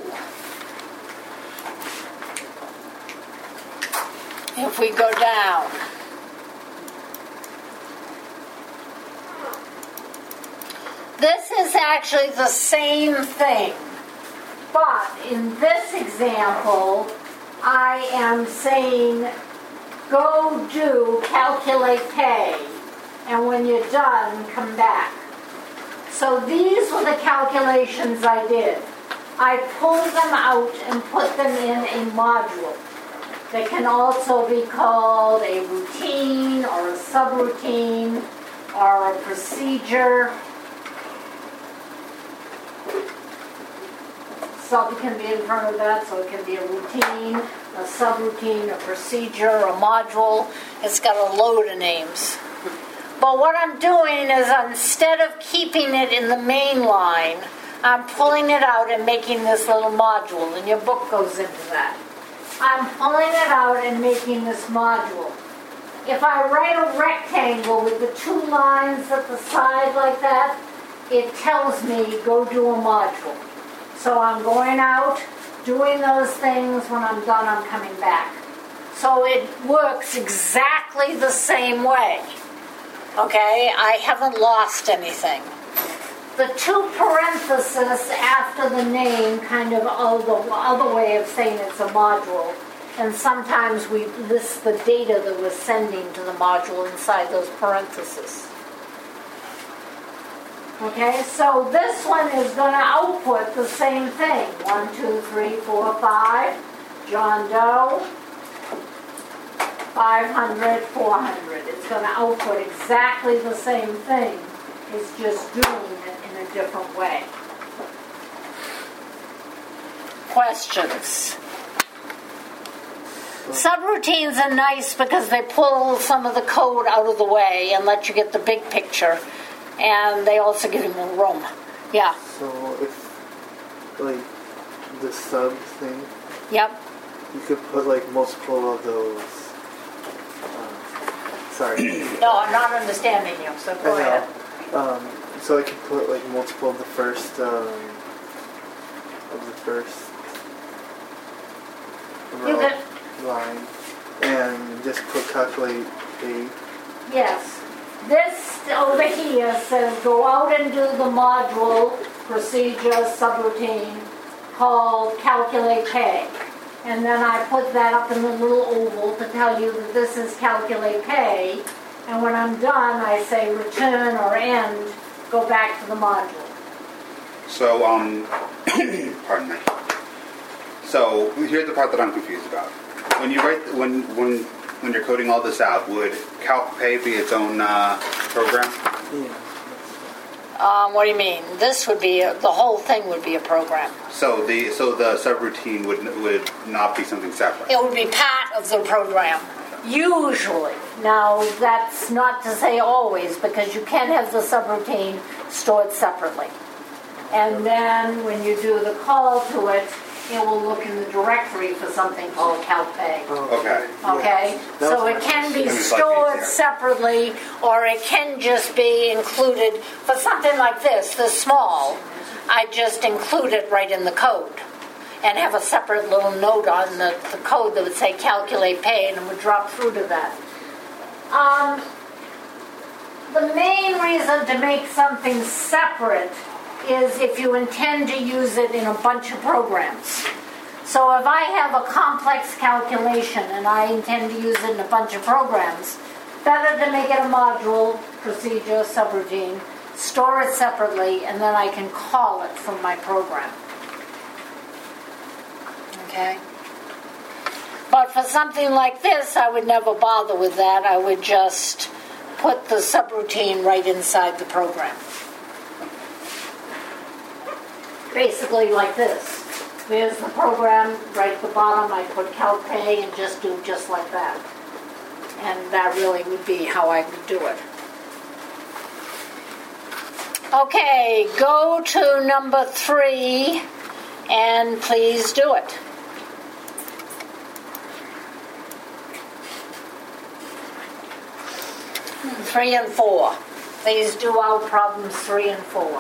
If we go down. This is actually the same thing, but in this example, I am saying, go do calculate pay, and when you're done, come back. So these were the calculations I did. I pulled them out and put them in a module. They can also be called a routine or a subroutine or a procedure. Sub can be in front of that, so it can be a routine, a subroutine, a procedure, a module. It's got a load of names. But what I'm doing is, instead of keeping it in the main line, I'm pulling it out and making this little module, and your book goes into that. I'm pulling it out and making this module. If I write a rectangle with the two lines at the side like that, it tells me go do a module. So I'm going out, doing those things. When I'm done, I'm coming back. So it works exactly the same way. Okay, I haven't lost anything. The two parentheses after the name kind of are the other way of saying it's a module. And sometimes we list the data that we're sending to the module inside those parentheses. Okay, so this one is going to output the same thing. One, two, three, four, five. John Doe. five hundred, four hundred. It's going to output exactly the same thing. It's just doing it in a different way. Questions? Subroutines are nice because they pull some of the code out of the way and let you get the big picture. And they also give you more room. Yeah. So if, like, the sub thing, Yep. you could put, like, multiple of those. Uh, sorry. No, I'm not understanding you, so go I know. ahead. Um, so I could put, like, multiple of the first, um, of the first You row, could, line, and just put calculate A. yes. This over here says go out and do the module procedure subroutine called calculate pay. And then I put that up in the little oval to tell you that this is calculate pay. And when I'm done, I say return or end, go back to the module. So, um, pardon me. So here's the part that I'm confused about. When you write, when when when you're coding all this out, would CalcPay be its own uh, program? Yeah. Um, what do you mean? This would be, a, the whole thing would be a program. So the so the subroutine would would not be something separate. It would be part of the program, usually. Now, that's not to say always, because you can have the subroutine stored separately. And then when you do the call to it, it will look in the directory for something called CalcPay. Oh, Okay. Okay? Yeah. That So was it my can be question. It's like stored easier. separately, or it can just be included for something like this, this small. I just include it right in the code and have a separate little note on the, the code that would say calculate pay, and it would drop through to that. Um, the main reason to make something separate is if you intend to use it in a bunch of programs. So if I have a complex calculation and I intend to use it in a bunch of programs, better to make it a module, procedure, subroutine, store it separately, and then I can call it from my program. Okay? But for something like this, I would never bother with that. I would just put the subroutine right inside the program. Basically like this. There's the program, right at the bottom, I put CalcPay and just do just like that. And that really would be how I would do it. Okay, go to number three and please do it. Three and four. Please do our problems three and four.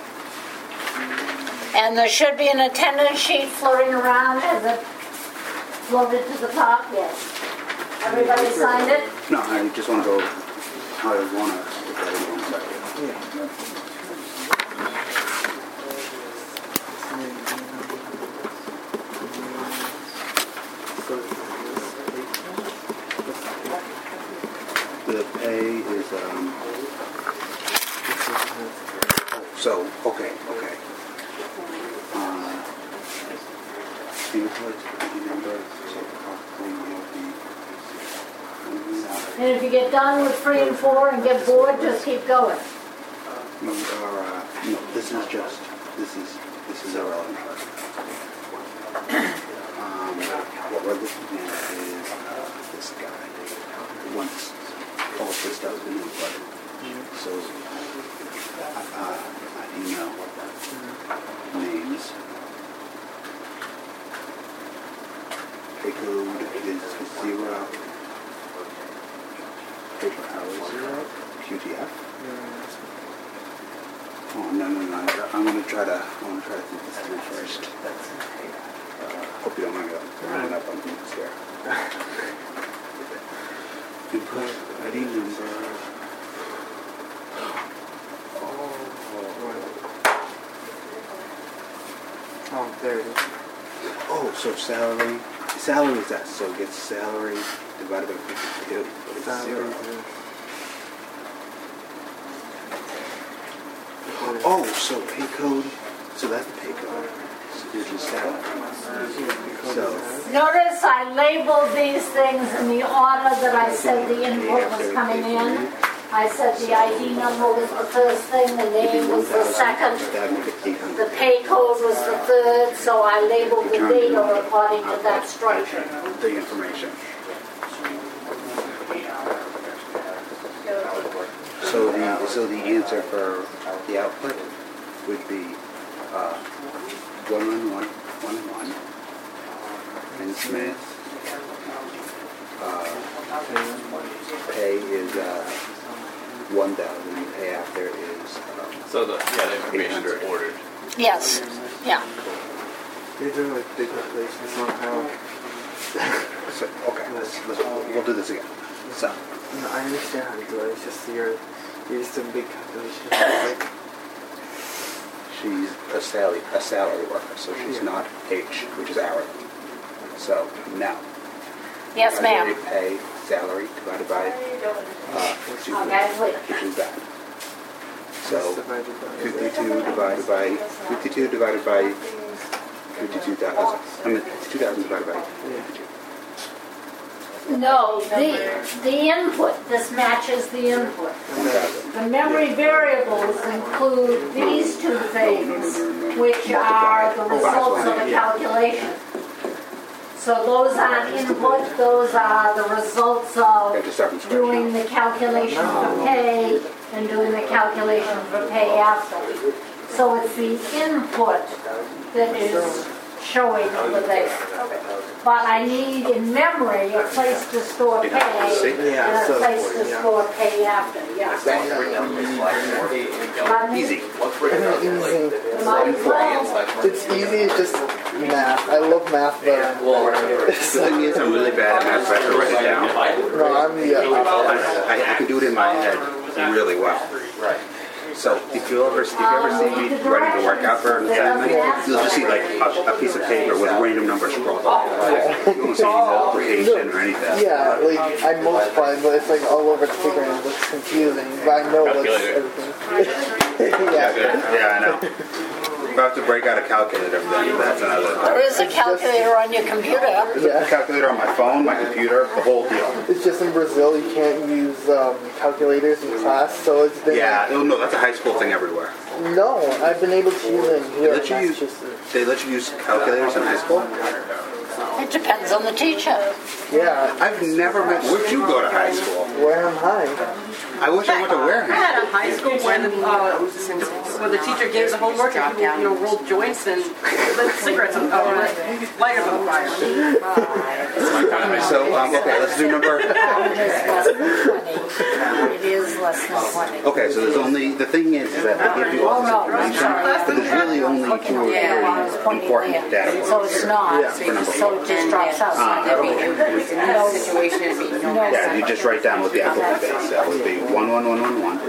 And there should be an attendance sheet floating around. Has it floated to the top? Yes. Everybody signed it? No, I just want to go, I want to, if I didn't want to second. The pay is, um, so, okay, okay. Uh, input, number, so probably will be. And if you get done with three and four and get bored, just keep going. We are, uh, no, this is just, this is, this is irrelevant. Um, what we're looking at is, uh, this guy. Once all of this stuff has been inputted. So, uh, email, names, pay code is zero, paper hours zero, Q T F. Oh, no, no, no, I'm gonna try to, I wanna try to think this through first. Uh, hope you don't mind running up on me here. Input, I D number. Oh, there it is. Oh, so salary, salary is that, so it gets salary divided by fifty-two, but it's zero. Oh, so pay code, so that's the pay code, so here's your salary. So, Notice I labeled these things in the order that I said the input was coming in. I said the I D number was the first thing, the name was the second, the pay code was the third, so I labeled the data according to that structure. the information. So the, so the answer for the output would be, uh, one one one, one one, and Smith, uh, pay is, uh, one thousand, pay after is, um, So the, yeah, the information is ordered. Yes, yeah. These are like big inflation somehow. so, okay, let's, let's, we'll do this again. So, No, I understand how to do it. It's just you're, you're just doing big calculations. Like, she's a salary, a salary worker, so she's Yeah. not H, which is hourly. So, now. Yes, ma'am. Hourly pay, salary divided by, uh, two, Okay, wait. which is that. just So, divided by fifty-two divided by, fifty-two divided by fifty-two thousand, I mean, fifty-two thousand divided by fifty-two. No, the, the input, this matches the input. one thousand. The memory variables include these two things, which are the results of the calculation. So those aren't input, those are the results Yeah, of just start from scratch. doing the calculation for pay and doing the calculation for pay after. So it's the input that is showing over there. But I need in memory a place to store pay and Yeah, a so- place to yeah. store pay after, yeah. Pardon me? Easy. Let's break it down. Easy. Might as well. It's easy, it's just math. I love math, but Well, the thing is, I'm really bad at math, so I have to write it down. no, I'm the opposite. I, I can do it in my head really well. Right. So if you ever, if you ever see me writing a workout for an assignment, you'll just see like a, a piece of paper with random numbers scrolled on it. You won't see any multiplication or anything. Yeah, like I multiply, but it's like all over the paper and it looks confusing. But I know what's Calculator. everything. yeah. Yeah, I know. If I have to break out a calculator, then that's another There thing. is a calculator on your computer. There's a calculator on my phone, my computer, the whole deal. It's just in Brazil you can't use um, calculators in class, so it's been Yeah, oh, no, that's a high school thing everywhere. no. I've been able to use it in They here. let you use, Massachusetts. they let you use calculators in high school? It depends on the teacher. Yeah, I've never met, where'd you go to high school? Wareham High. I wish I went to I Wareham. had a high school where the, uh, where the teacher gave the homework and people, you know, rolled joints and lit cigarettes on, oh, lighter on fire. So, um, okay, let's do number. It is less than twenty. It is less than twenty. Okay, so there's only, the thing is that they give you all Oh, this no, information, sorry. but there's really only two or Yeah. three important data So points. it's not, Yeah. so it just drops out. In that situation, it'd be no. Yeah, you just write down what the applicant base, that would be one, one, one, one, one.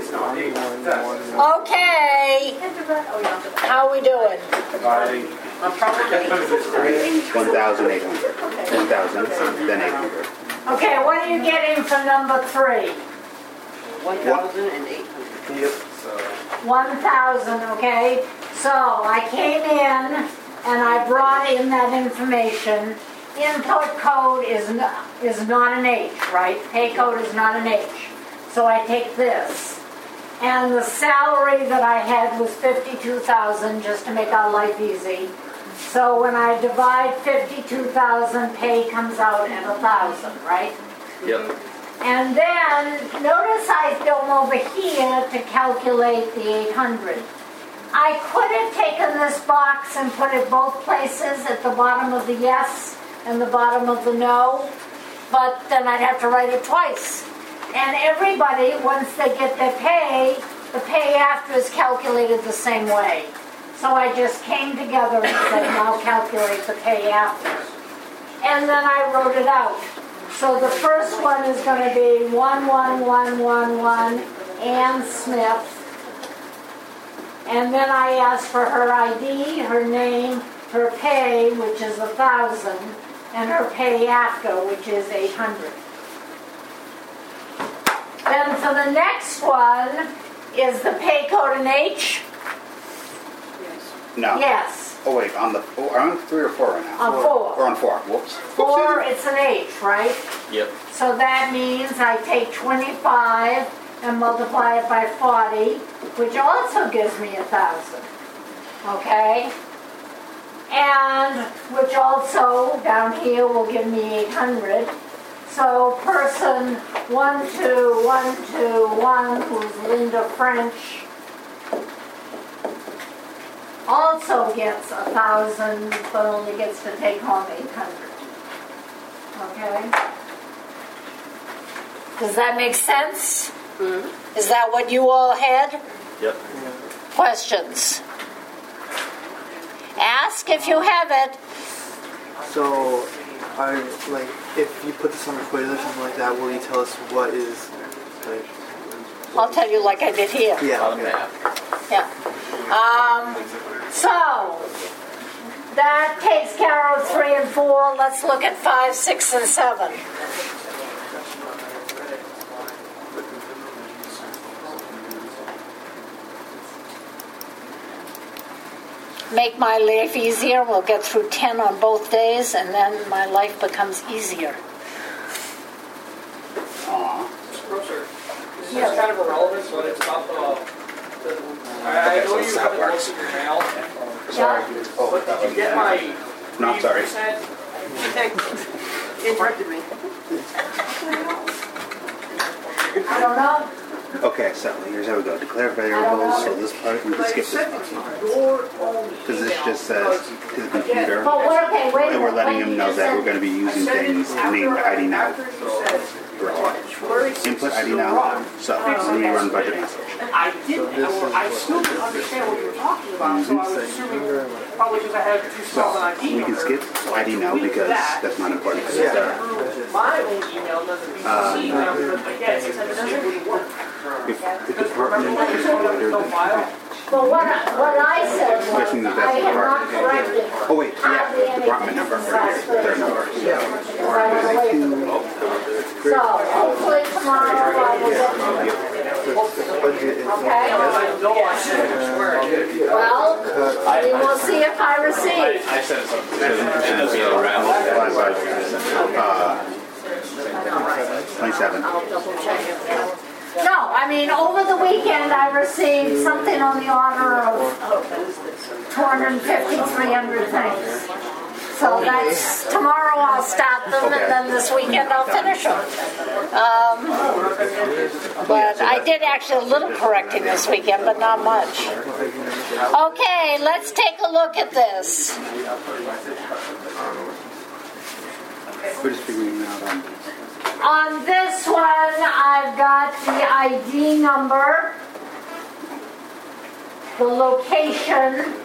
Okay, how we doing? I'm probably. One thousand eight hundred. One thousand, then eight hundred. Okay, what are you getting for number three? One thousand and eight hundred. Yep. One thousand, okay? So I came in and I brought in that information. Input code is not, is not an H, right? Pay code is not an H. So I take this. And the salary that I had was fifty-two thousand, just to make our life easy. So when I divide fifty-two thousand, pay comes out at one thousand, right? Yep. And then, notice I film over here to calculate the eight hundred. I could have taken this box and put it both places, at the bottom of the yes and the bottom of the no, but then I'd have to write it twice. And everybody, once they get their pay, the pay after is calculated the same way. So I just came together and said, now calculate the pay after. And then I wrote it out. So the first one is going to be one one one one one Ann Smith. And then I asked for her I D, her name, her pay, which is a thousand, and her pay after, which is eight hundred. Then for the next one, is the pay code an H? No. Yes. Oh wait, on the, oh, are on three or four right now? On four. Or on four, whoops. Four, it's an H, right? Yep. So that means I take twenty-five and multiply it by forty, which also gives me a thousand. Okay? And which also down here will give me eight hundred. So person one two one two one, who's Linda French, also gets a thousand, but only gets to take home eight hundred. Okay? Does that make sense? Mm-hmm. Is that what you all had? Yep. Questions? Ask if you have it. So, I like if you put this on a quiz or something like that, will you tell us what is like? I'll tell you like I did here. Yeah. On Okay. map. Yeah. Um, so, that takes care of three and four. Let's look at five, six, and seven. Make my life easier. We'll get through ten on both days, and then my life becomes easier. Aw. Grocer, this is kind of irrelevant, but it's about the, the I I know you haven't looked at your mail, Yeah. but did you get my No, I'm sorry. three percent? Interrupted me. I don't know. Okay, so here's how we go. Declare variables, so this part, we can skip this part. Because this just says to the computer But what, okay, wait a that we're minute. letting When him you know just that said- we're going to be using things named I D now. Input I D now, so when we run budget message. I didn't, or I still didn't understand what you were talking about, so I was assuming, probably because I had two spells on So we can skip I D now because that's not important. Because it's, uh, my own email doesn't B C C now, because again, it doesn't really work. if the department is greater than, But what I, what I said was, Guessing that that's I the have not department. corrected. Oh wait, yeah, department number, their number. Right away from me. So, hopefully tomorrow I will get Budget is Okay? Well, we will see if I receive. I sent something. Should be around. Uh, twenty-seven. I'll double check it. No, I mean, over the weekend I received something on the order of two hundred fifty, three hundred things. So that's, tomorrow I'll start them and then this weekend I'll finish them. Um, but I did actually a little correcting this weekend, but not much. Okay, let's take a look at this. We're just figuring it out on this. On this one, I've got the I D number, the location,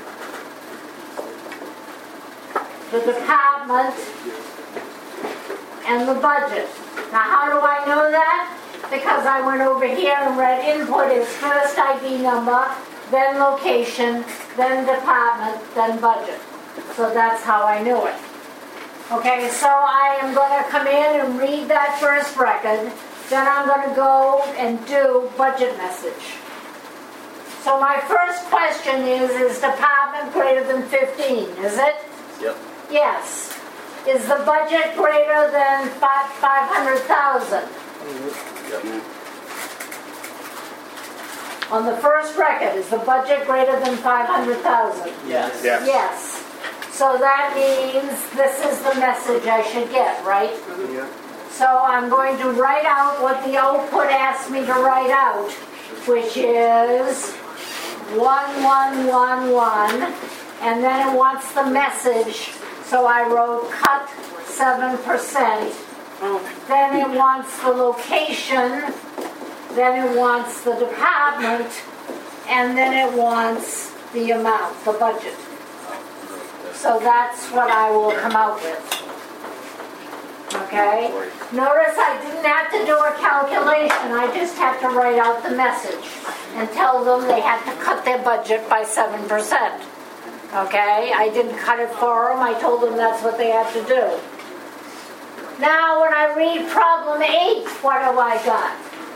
the department, and the budget. Now, how do I know that? Because I went over here and read input is first I D number, then location, then department, then budget. So that's how I knew it. Okay, so I am going to come in and read that first record. Then I'm going to go and do budget message. So my first question is, is department greater than fifteen, is it? Yep. Yes. Is the budget greater than five hundred thousand? Yep. On the first record, is the budget greater than five hundred thousand? Yes. Yes. Yes. So that means this is the message I should get, right? Yeah. So I'm going to write out what the output asked me to write out, which is one one one one, and then it wants the message, so I wrote cut seven percent. Then it wants the location, then it wants the department, and then it wants the amount, the budget. So that's what I will come out with. Okay? Notice I didn't have to do a calculation. I just had to write out the message and tell them they had to cut their budget by seven percent. Okay? I didn't cut it for them. I told them that's what they had to do. Now, when I read problem eight, what have I got?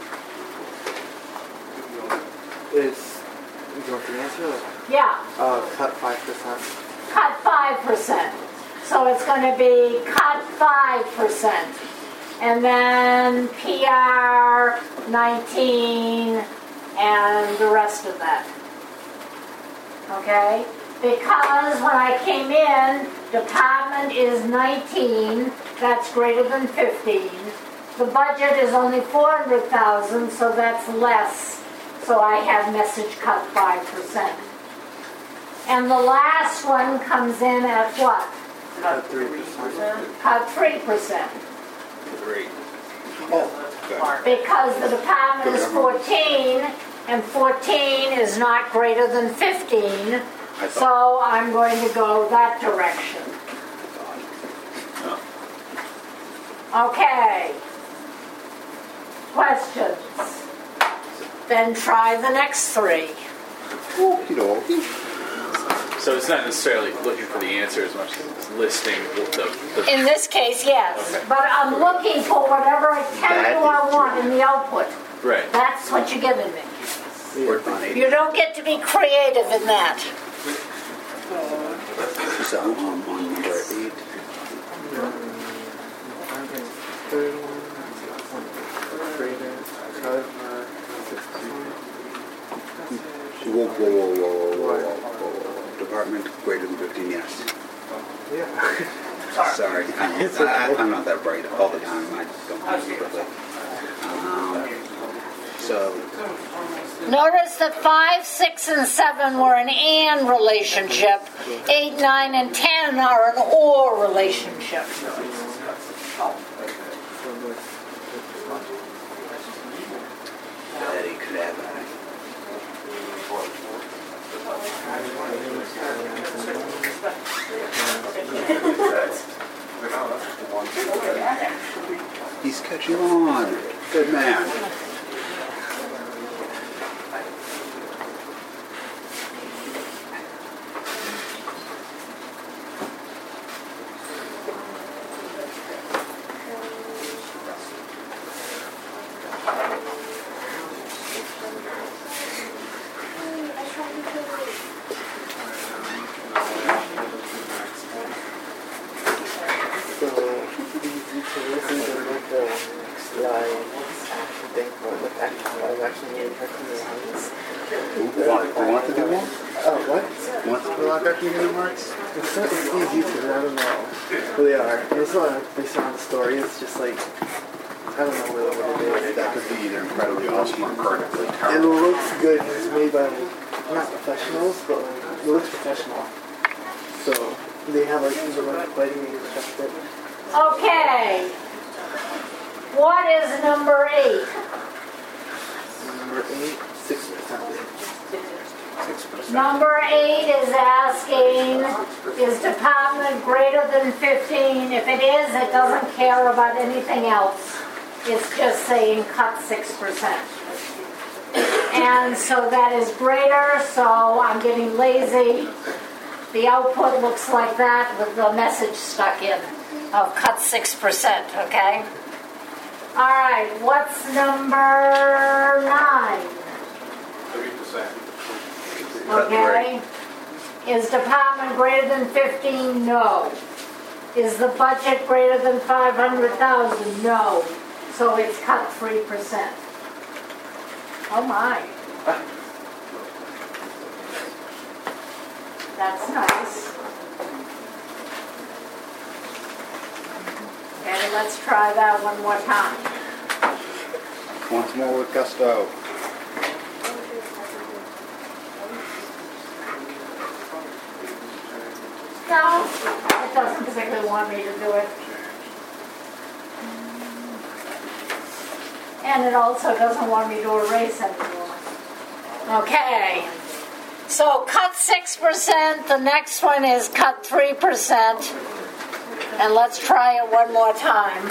It's, you want the answer? Yeah. Uh, cut five percent. Cut five percent. So it's going to be cut five percent. And then P R nineteen and the rest of that. Okay? Because when I came in, department is nineteen, that's greater than fifteen. The budget is only four hundred thousand, so that's less. So I have message cut five percent. And the last one comes in at what? Cut three percent. Cut three percent. Three. Oh, good. Because the department is fourteen, and fourteen is not greater than fifteen, I so thought. I'm going to go that direction. Okay. Questions? Then try the next three. Okey-dokey. So it's not necessarily looking for the answer as much as it's listing the, the In this case, yes. Okay. But I'm looking for whatever I tell you I want in the output. right. That's what you're giving me. Word on eight. You don't get to be creative in that. So, um, on number eight. Third one. Greater. Cut uh, six percent. Whoa, whoa, whoa, whoa, whoa, whoa, whoa, whoa. Department greater than fifteen, yes. Yeah. Sorry, I'm, I, I'm not that bright all the time. I don't think quickly. Um, so, Notice that five, six, and seven were an and relationship. Eight, nine, and ten are an or relationship. very clever. He's catching on. Good man. So these utilities are like the live action thing for like action live action manufacturing lines. You want to do one? Oh, what? You want to do like that in marks? It's not it's these YouTubers, I don't know who they are. And it's not based on the story, it's just like I don't know really what it is. That could be either incredibly awesome or incredibly It terrible. looks good, it's made by like not professionals, but like it looks professional. So they have like even like lighting and stuff that Okay. What is number eight? Number eight, six percent. Six percent. Number eight is asking, is department greater than fifteen? If it is, it doesn't care about anything else. It's just saying cut six percent. And so that is greater, so I'm getting lazy. The output looks like that with the message stuck in of cut six percent, okay? All right, what's number nine? Three percent. Okay. Is department greater than fifteen? No. Is the budget greater than five hundred thousand? No. So it's cut three percent. Oh my. That's nice. Okay, let's try that one more time. Once more with gusto. No, it doesn't particularly want me to do it. And it also doesn't want me to erase anymore. Okay. So cut six percent, the next one is cut three percent. And let's try it one more time.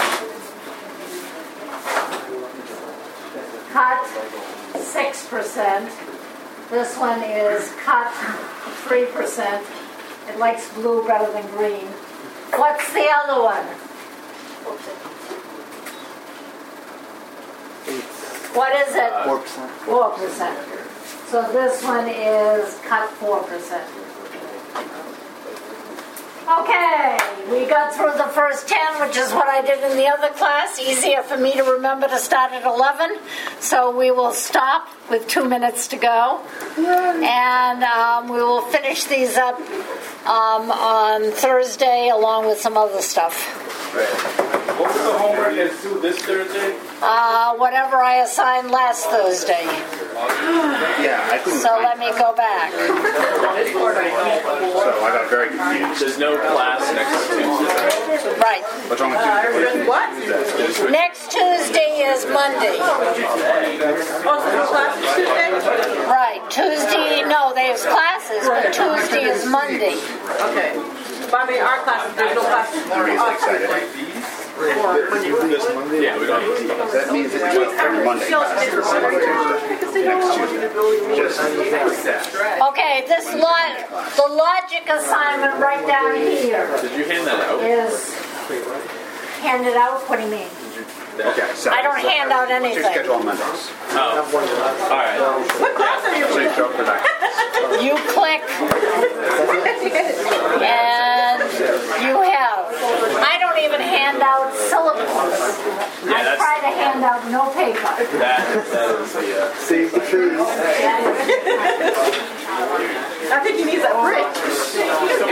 Cut six percent. This one is cut three percent. It likes blue better than green. What's the other one? What is it? Four percent. Four percent. So this one is cut four percent. Okay, we got through the first ten, which is what I did in the other class. Easier for me to remember to start at eleven. So we will stop with two minutes to go. And um, we will finish these up um, on Thursday along with some other stuff. What was the homework that's due this Thursday? Uh, whatever I assigned last Thursday. Yeah, I couldn't So find let me go back. So I got very confused. There's no class next Tuesday. Right. What's wrong with Tuesday? What? Next Tuesday is Monday. Oh, so no class is Tuesday? Right. Tuesday, no, they have classes, but Tuesday is Monday. Okay. But I mean, our classes, there's no classes for us Tuesday. Or Monday. This Monday? Yeah, we don't need to. That means it's just every Monday. Next Tuesday. Just Okay, this lo- the logic assignment right down here Did you hand that out? is handed out. What do you mean? okay. So I don't hand out what's your anything. schedule on Mondays? Oh. All right. What class are you So you in? throw it back. You click and you have. I don't even hand out syllables. Yeah, I that's try to hand out no paper. that. That is the. Uh, Save the trees. I think he needs that brick.